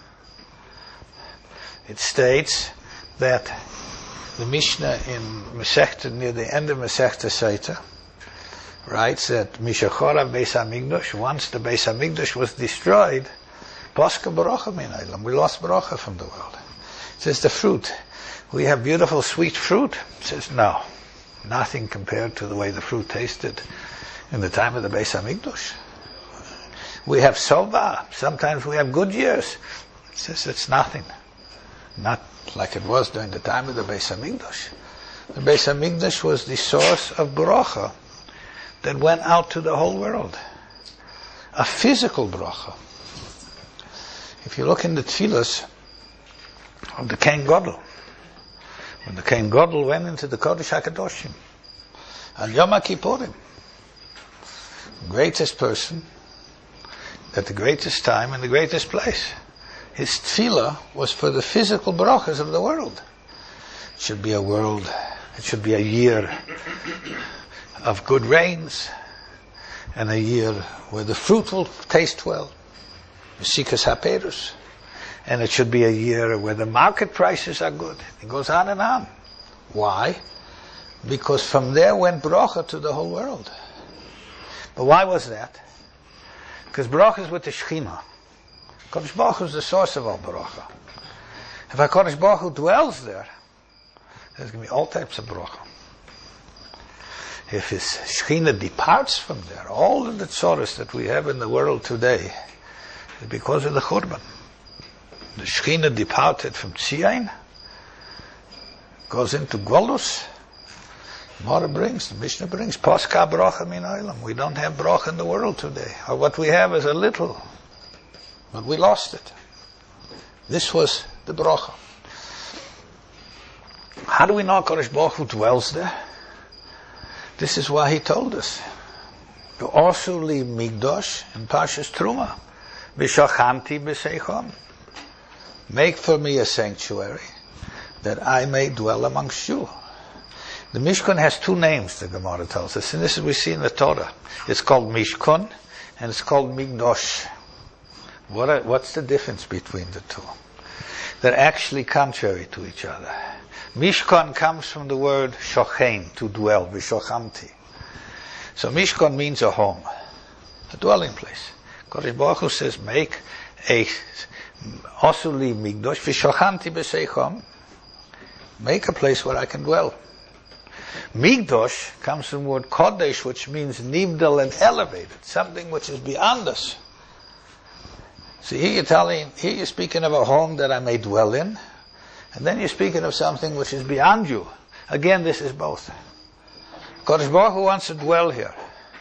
It states that the Mishnah in Masechta, near the end of Masechta Sotah, writes that Mishachorav Beis HaMikdash, once the Beis HaMikdash was destroyed, Paska Barocha Min Olam, we lost Barocha from the world. It says the fruit. We have beautiful sweet fruit. It says no, nothing compared to the way the fruit tasted in the time of the Beis HaMikdash. We have Sova. Sometimes we have good years. It says it's nothing. Not like it was during the time of the Beis HaMikdash. The Beis HaMikdash was the source of bracha that went out to the whole world. A physical bracha. If you look in the tefillas of the Kohen Gadol, when the Kohen Gadol went into the Kodesh HaKadoshim, Al Yom HaKippurim, the greatest person, at the greatest time and the greatest place, his tefillah was for the physical brachas of the world. It should be a world, it should be a year of good rains, and a year where the fruit will taste well, Sikas HaPerus, and it should be a year where the market prices are good. It goes on and on. Why? Because from there went bracha to the whole world. But why was that? Because bracha is with the Shekhinah. HaKadosh Baruch Hu is the source of all bracha. If HaKadosh Baruch Hu dwells there, there's going to be all types of bracha. If his Shekhinah departs from there, all of the tzoros that we have in the world today is because of the Churban. The Shekhinah departed from Tzion, goes into Golus. Mara brings, the Mishnah brings, Paska bracha min olam. We don't have bracha in the world today. Or what we have is a little, but we lost it. This was the bracha. How do we know HaKadosh Baruch Hu dwells there? This is why he told us. Also li migdosh in Parshas Truma. V'shachanti b'seichom. Make for me a sanctuary that I may dwell amongst you. The Mishkan has two names, the Gemara tells us, and this is we see in the Torah. It's called Mishkan and it's called Migdosh. What are, what's the difference between the two? They're actually contrary to each other. Mishkan comes from the word shochein, to dwell, v'shochamti. So Mishkan means a home, a dwelling place. Kodesh Baruch Hu says, make a osuli migdosh v'shochanti b'seichom. Make a place where I can dwell. Migdosh comes from the word kodesh, which means nivdal and elevated, something which is beyond us. So here you're telling, here you're speaking of a home that I may dwell in, and then you're speaking of something which is beyond you. Again, this is both. Kodesh Baruch Hu wants to dwell here.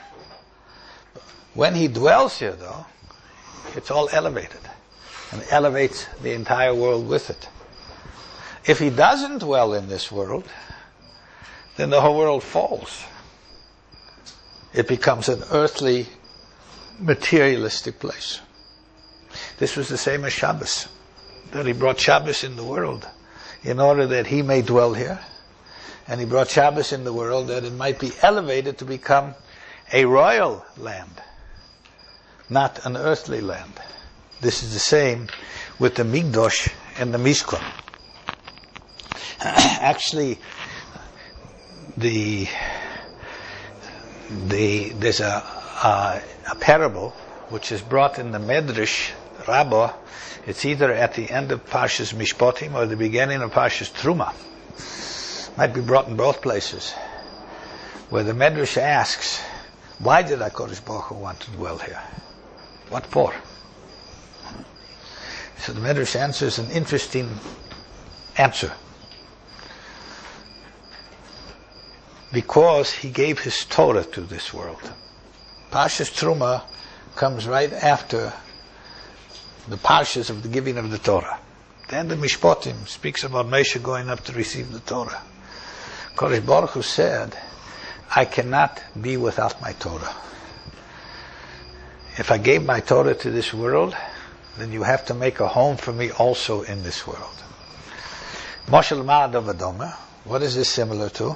When he dwells here, though, it's all elevated, and elevates the entire world with it. If he doesn't dwell in this world, then the whole world falls. It becomes an earthly, materialistic place. This was the same as Shabbos, that he brought Shabbos in the world in order that he may dwell here, and he brought Shabbos in the world that it might be elevated to become a royal land, not an earthly land. This is the same with the Migdosh and the Mishkan. Actually, the the there's a, a a parable which is brought in the Medrash Rabbah. It's either at the end of Parshas Mishpatim or the beginning of Parshas Truma. Might be brought in both places, where the Medrash asks, why did HaKadosh Baruch Hu want to dwell here? What for? So the Medrash answers an interesting answer. Because he gave his Torah to this world. Parshas Truma comes right after the Parshas of the giving of the Torah. Then the Mishpatim speaks about Moshe going up to receive the Torah. Kodesh Baruch Hu said, I cannot be without my Torah. If I gave my Torah to this world, then you have to make a home for me also in this world. Moshel Ma'adav Adoma. What is this similar to?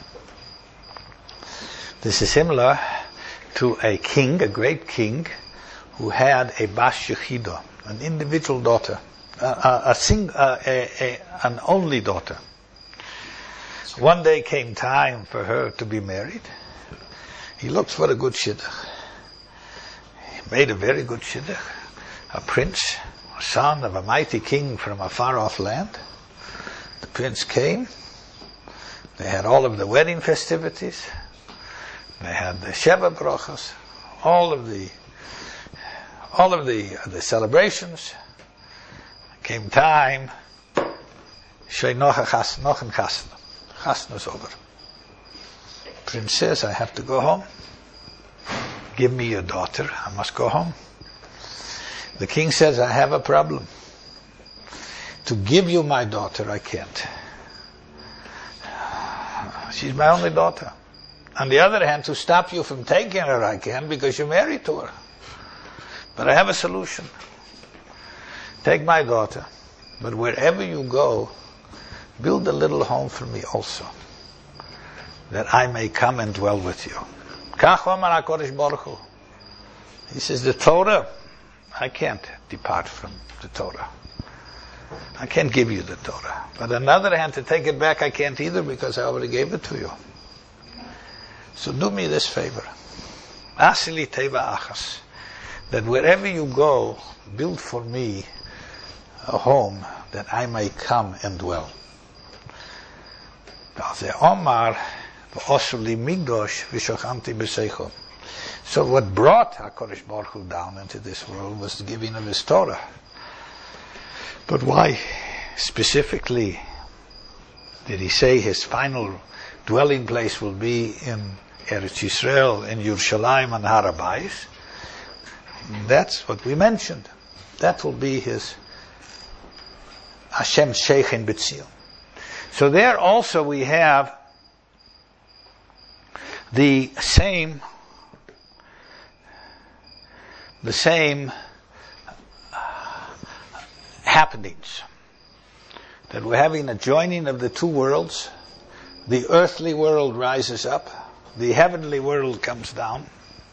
This is similar to a king, a great king, who had a Bas Yechidah, an individual daughter, a, a, a, sing, a, a, a an only daughter. One day came time for her to be married. He looked for a good shidduch. He made a very good shidduch. A prince, a son of a mighty king from a far-off land. The prince came. They had all of the wedding festivities. They had the Sheva Brachos, all of the, all of the the celebrations. Came time. Sheinocha chas nochen chasna. Chasna is over. Prince says, I have to go home. Give me your daughter. I must go home. The king says, I have a problem. To give you my daughter, I can't. She's my only daughter. On the other hand, to stop you from taking her, I can, because you're married to her. But I have a solution. Take my daughter, but wherever you go, build a little home for me also, that I may come and dwell with you. He says, the Torah, I can't depart from the Torah. I can't give you the Torah. But on the other hand, to take it back, I can't either, because I already gave it to you. So do me this favor. Asili teva achas. That wherever you go, build for me a home that I may come and dwell. So what brought HaKadosh Baruch Hu down into this world was the giving of His Torah. But why specifically did He say His final dwelling place will be in Eretz Yisrael, in Yerushalayim and Har HaBayis? That's what we mentioned. That will be His Hashem Sheikhin B'Tzion. So there also we have the same, the same happenings. That we're having a joining of the two worlds. The earthly world rises up. The heavenly world comes down.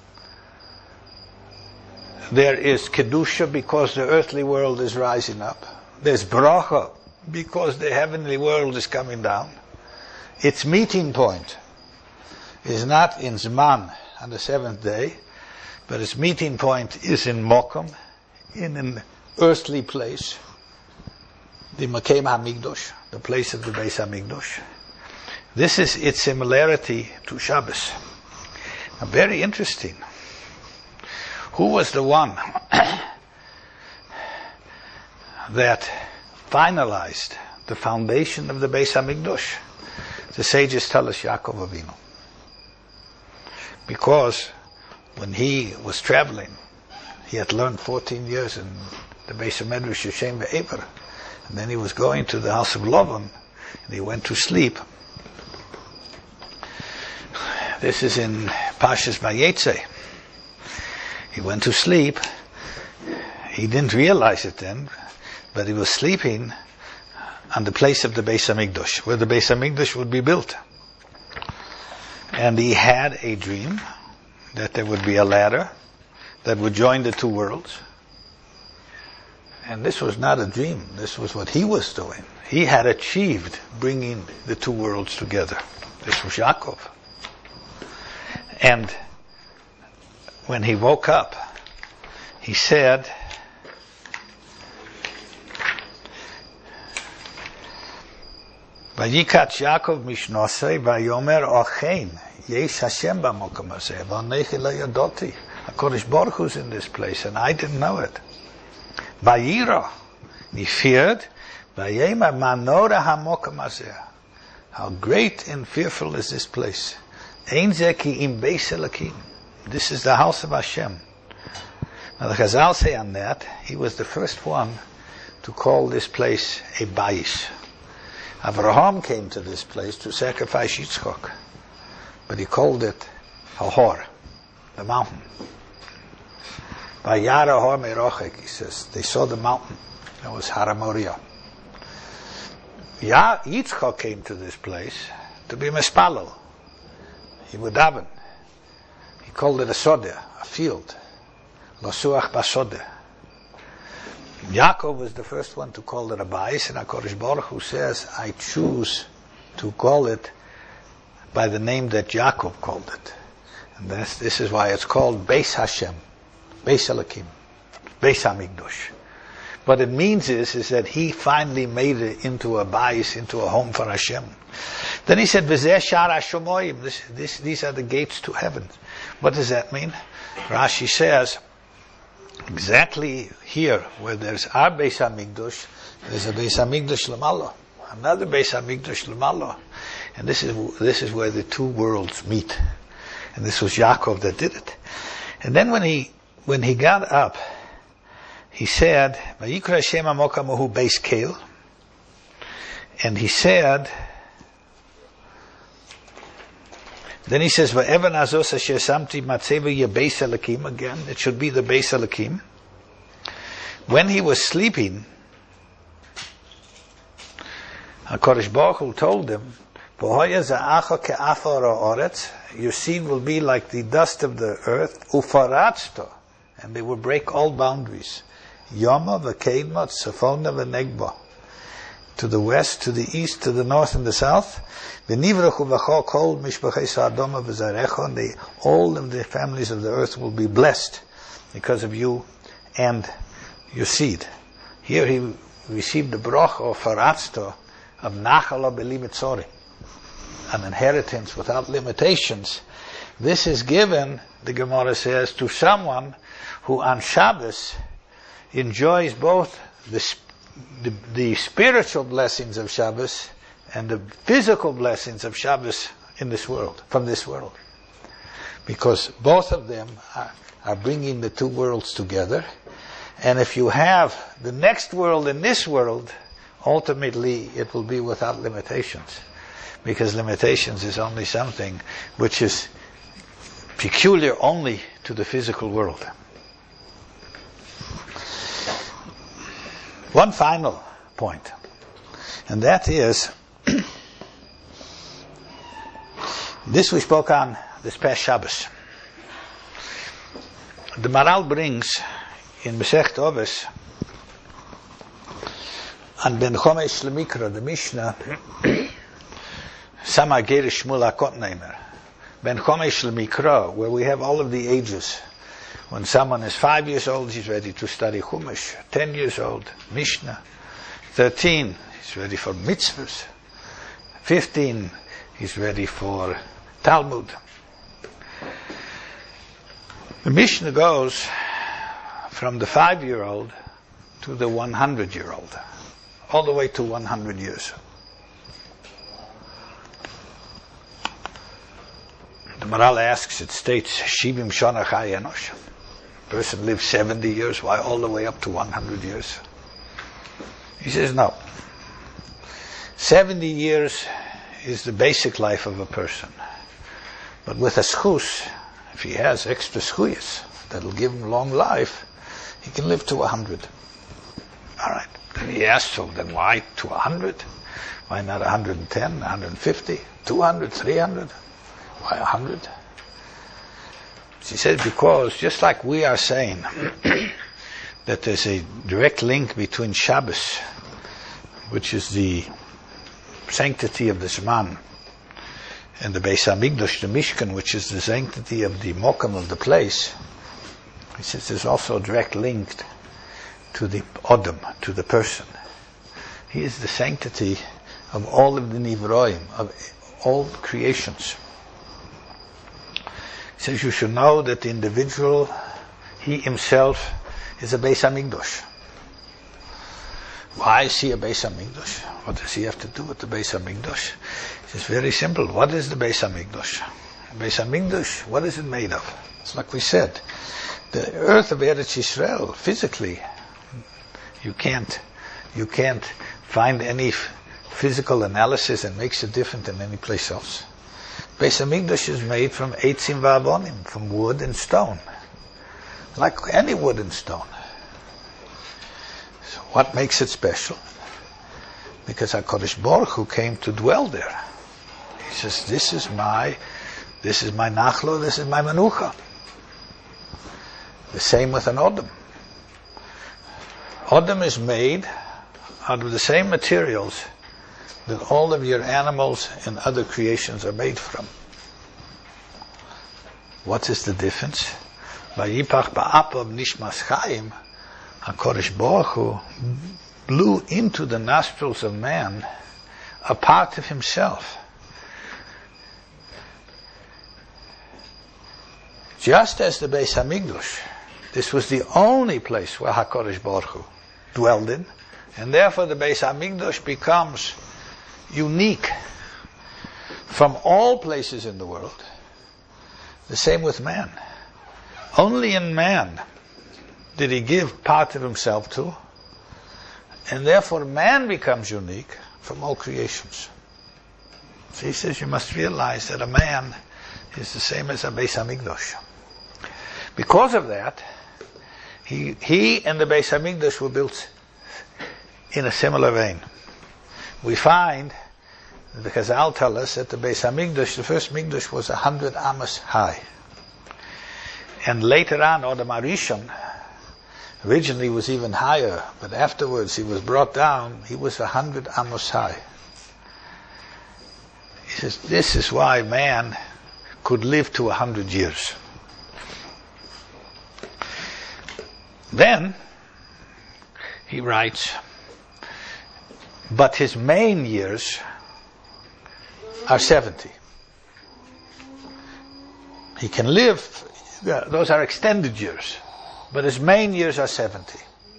There is Kedusha because the earthly world is rising up. There's Bracha because the heavenly world is coming down. Its meeting point is not in Zman on the seventh day, but its meeting point is in Mokom, in an earthly place, the Makem HaMikdosh, the place of the Beis HaMikdosh. This is its similarity to Shabbos. Now, very interesting. Who was the one that finalized the foundation of the Beis HaMikdosh? The sages tell us Yaakov Avinu. Because when he was traveling, he had learned fourteen years in the Beis HaMedrash Yeshem Ve'ever, and then he was going to the house of Lavan, and he went to sleep. This is in Parshas Vayetze. He went to sleep. He didn't realize it then, but he was sleeping on the place of the Beis HaMikdosh, where the Beis HaMikdosh would be built. And he had a dream that there would be a ladder that would join the two worlds. And this was not a dream. This was what he was doing. He had achieved bringing the two worlds together. This was Yaakov. And when he woke up, he said, Vayikach Yaakov Mishnosei Vayomer Ochein Yesh Hashem B'Mokom Hazeh V'Anechi Lo Yadoti. HaKadosh Baruch Hu's in this place, and I didn't know it. Vayira, he feared. Vayemer Manora HaMokom Hazeh. How great and fearful is this place. Ein Zeh Ki Im Beis Elokim. This is the house of Hashem. Now the Chazal say on that, he was the first one to call this place a Bayis. Avraham came to this place to sacrifice Yitzchak, but he called it a Hor, the mountain. Vayara Har Merochek, he says, they saw the mountain. That was Har Moriah. Ya, Yitzchak came to this place to be Mespalel. He would daven. He called it a sodeh, a field. Losuach basodeh. Yaakov was the first one to call it a bais, and HaKadosh Baruch Hu says, I choose to call it by the name that Yaakov called it. And that's, this is why it's called Beis Hashem, Beis Elokim, Beis HaMikdash. What it means is, is that he finally made it into a bais, into a home for Hashem. Then he said, V'zeh shar hashamoyim, this, this, these are the gates to heaven. What does that mean? Rashi says, exactly here, where there's our Beis HaMikdash, there's a Beis HaMikdash Lamalo, another Beis HaMikdash Lamalo. And this is, this is where the two worlds meet. And this was Yaakov that did it. And then when he, when he got up, he said, Vayikra Hashem Amokamohu Beis Kel. And he said, then he says, Va'evan azos asher samti matzeva ye Beis Elokim, again, it should be the Beis Elokim. When he was sleeping, HaKadosh Baruch Hu told him, V'hoya za'acha ke'afar ha'oretz, your seed will be like the dust of the earth, ufaratzto, and they will break all boundaries. Yoma v'keidma tzafona v'negba, to the west, to the east, to the north, and the south. V'nivrachu v'cho kol mishpachei sa'adoma v'zarecha, and they, all of the families of the earth will be blessed because of you and your seed. Here he received the bracha of faratzto, of nachala b'li mitzori, an inheritance without limitations. This is given, the Gemara says, to someone who on Shabbos enjoys both the, the, the spiritual blessings of Shabbos and the physical blessings of Shabbos in this world, from this world. Because both of them are, are bringing the two worlds together. And if you have the next world in this world, ultimately it will be without limitations. Because limitations is only something which is peculiar only to the physical world. One final point, and that is, this we spoke on this past Shabbos. The Maral brings in Masechet Oves on Ben Chomesh Lemikra, the Mishnah, Sama Gerish Shmuel HaKotneimer, Ben Chomesh Lemikra, where we have all of the ages. When someone is five years old, he's ready to study Chumash. Ten years old, Mishnah. Thirteen, he's ready for mitzvahs. Fifteen, he's ready for Talmud. The Mishnah goes from the five-year-old to the one hundred-year-old, all the way to one hundred years. The Maral asks, it states, Shivim Shana Chai Enosh. Person lives seventy years, why all the way up to one hundred years? He says no. seventy years is the basic life of a person. But with a schus, if he has extra schuyas that'll give him long life, he can live to one hundred. Alright. Then he asks, so then why to one hundred? Why not one hundred ten, one hundred fifty, two hundred, three hundred? Why one hundred? She says, because just like we are saying that there's a direct link between Shabbos, which is the sanctity of the Zman, and the Beis HaMikdash, the Mishkan, which is the sanctity of the Mokum, of the place. He says there's also a direct link to the Odom, to the person. He is the sanctity of all of the Nivroim, of all creations. He says you should know that the individual, he himself, is a Beis HaMikdash. Why is he a Beis HaMikdash? What does he have to do with the Beis HaMikdash? It's very simple. What is the Beis HaMikdash? Beis HaMikdash, what is it made of? It's like we said. The earth of Eretz Yisrael, physically, you can't, you can't find any f- physical analysis that makes it different than any place else. Beis HaMikdash is made from eitzim va'avonim, from wood and stone. like any wood and stone. So what makes it special? Because HaKadosh Baruch Hu came to dwell there. He says, this is my, this is my nachlo, this is my menucha. The same with an odom. Odom is made out of the same materials that all of your animals and other creations are made from. What is the difference? Vayipach ba'apav nishmas chaim, HaKadosh Baruch Hu blew into the nostrils of man a part of himself. Just as the Beis Hamikdash, this was the only place where HaKadosh Baruch Hu dwelled in, and therefore the Beis Hamikdash becomes unique from all places in the world. The same with man. Only in man did he give part of himself to, and therefore man becomes unique from all creations. So he says you must realize that a man is the same as a Beis Hamikdash. Because of that, he, he and the Beis Hamikdash were built in a similar vein. We find, because I'll tell us that the Beis Hamikdash, the first Mikdash was a hundred amos high. And later on, Odom HaRishon, originally was even higher, but afterwards he was brought down, he was a hundred amos high. He says, this is why man could live to a hundred years. Then, he writes, but his main years are seventy. He can live, those are extended years, but his main years are seventy.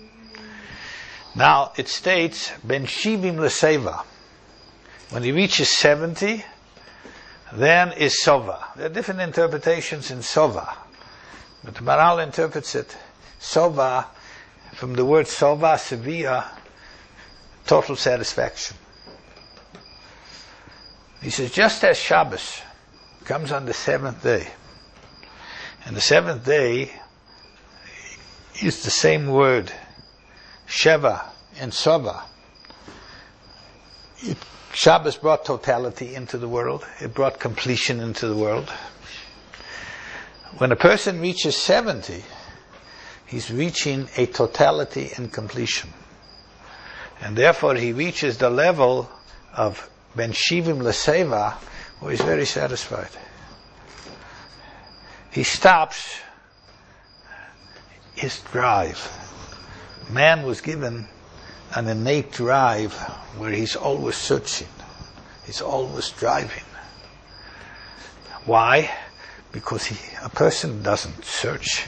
Now, it states, ben shivim leseva. When he reaches seventy, then is sova. There are different interpretations in sova, but the Maharal interprets it sova, from the word sova, sevilla, total satisfaction. He says, just as Shabbos comes on the seventh day, and the seventh day is the same word, Sheva and Sova. It, Shabbos brought totality into the world. It brought completion into the world. When a person reaches seventy, he's reaching a totality and completion. And therefore he reaches the level of Ben Shivim Leseva, where he's very satisfied. He stops his drive. Man was given an innate drive where he's always searching. He's always driving. Why? Because he, a person doesn't search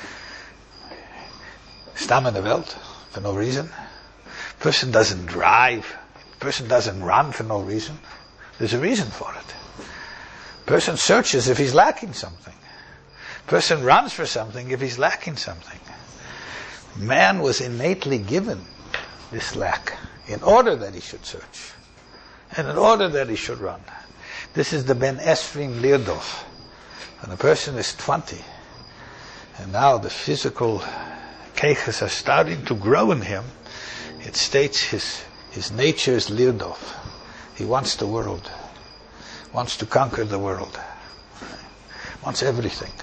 stam in the Welt for no reason. A person doesn't drive. A person doesn't run for no reason. There's a reason for it. A person searches if he's lacking something. A person runs for something if he's lacking something. Man was innately given this lack in order that he should search and in order that he should run. This is the Ben Esrim Lirdov. When a person is twenty and now the physical keiches are starting to grow in him, it states his his nature is Lirdov. He wants the world, wants to conquer the world, wants everything.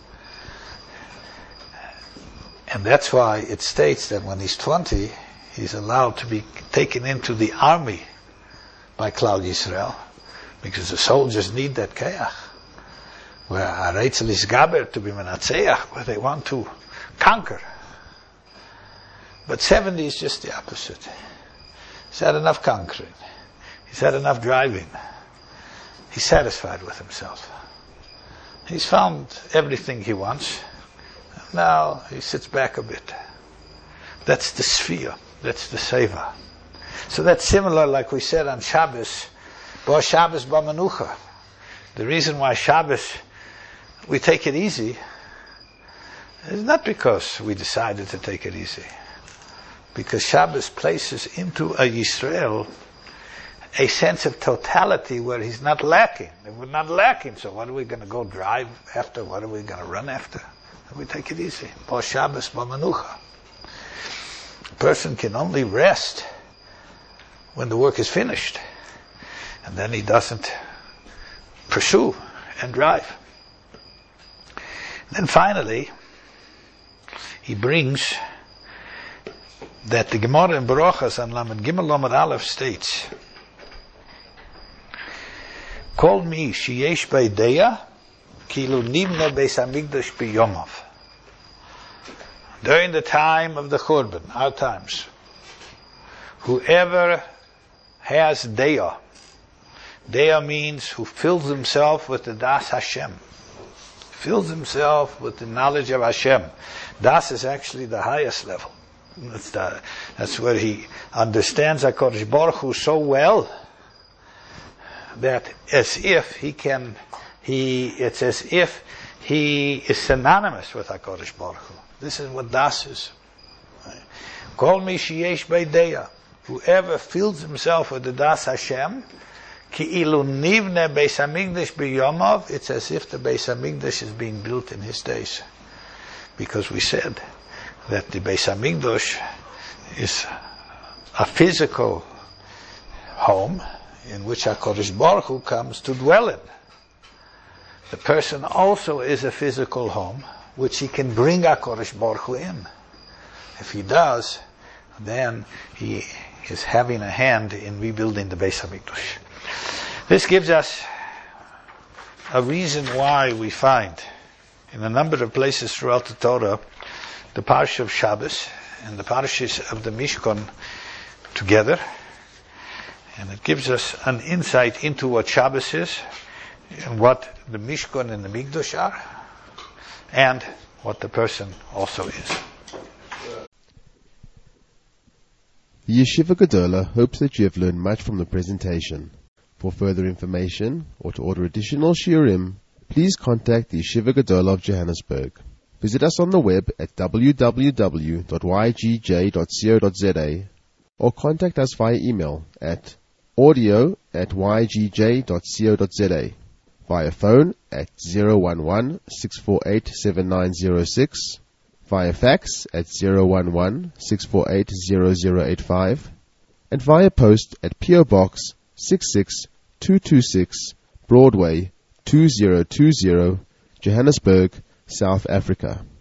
And that's why it states that when he's twenty, he's allowed to be taken into the army by Klal Yisrael, because the soldiers need that keach, where Areitzel is Gaber, to be menatzeach, where they want to conquer. But seventy is just the opposite. He's had enough conquering. He's had enough driving. He's satisfied with himself. He's found everything he wants. Now he sits back a bit. That's the sphere. That's the seva. So that's similar, like we said on Shabbos, Bo Shabbos Ba Menucha. The reason why Shabbos we take it easy is not because we decided to take it easy. Because Shabbos places into a Yisrael a sense of totality where he's not lacking. If we're not lacking, so what are we going to go drive after? What are we going to run after? We take it easy. Bo Shabbos, bo Menucha. A person can only rest when the work is finished. And then he doesn't pursue and drive. Then finally, he brings that the Gemara in Baruchas on Lamed Gimel Lamed Aleph states, Kol mi sheyesh beideya kilu nibna beis hamikdash biyomov. During the time of the Churban, our times, whoever has deya, deya means who fills himself with the Das Hashem, fills himself with the knowledge of Hashem. Das is actually the highest level. That's, the, that's where he understands HaKadosh Baruch Hu so well that as if he can, he, it's as if he is synonymous with HaKadosh Baruch Hu. This is what Das is. Kol mi sheyesh beideya. Whoever fills himself with the Das Hashem, ki ilu nivne beis hamikdash biyomov, it's as if the Beis Hamikdash is being built in his days. Because we said that the Beis Hamikdash is a physical home in which HaKadosh Baruch Hu comes to dwell in. The person also is a physical home which he can bring HaKadosh Baruch Hu in. If he does, then he is having a hand in rebuilding the Beis Hamikdash. This gives us a reason why we find in a number of places throughout the Torah the Parsha of Shabbos and the Parshas of the Mishkan together. And it gives us an insight into what Shabbos is and what the Mishkan and the Mikdash are and what the person also is. The Yeshiva Gedola hopes that you have learned much from the presentation. For further information or to order additional shiurim, please contact the Yeshiva Gedola of Johannesburg. Visit us on the web at w w w dot y g j dot co dot z a or contact us via email at audio at y g j dot co dot z a, via phone at zero one one, six four eight, seven nine zero six, via fax at zero one one, six four eight, zero zero eight five, and via post at P O Box six six two two six, Broadway two zero two zero, Johannesburg, South Africa.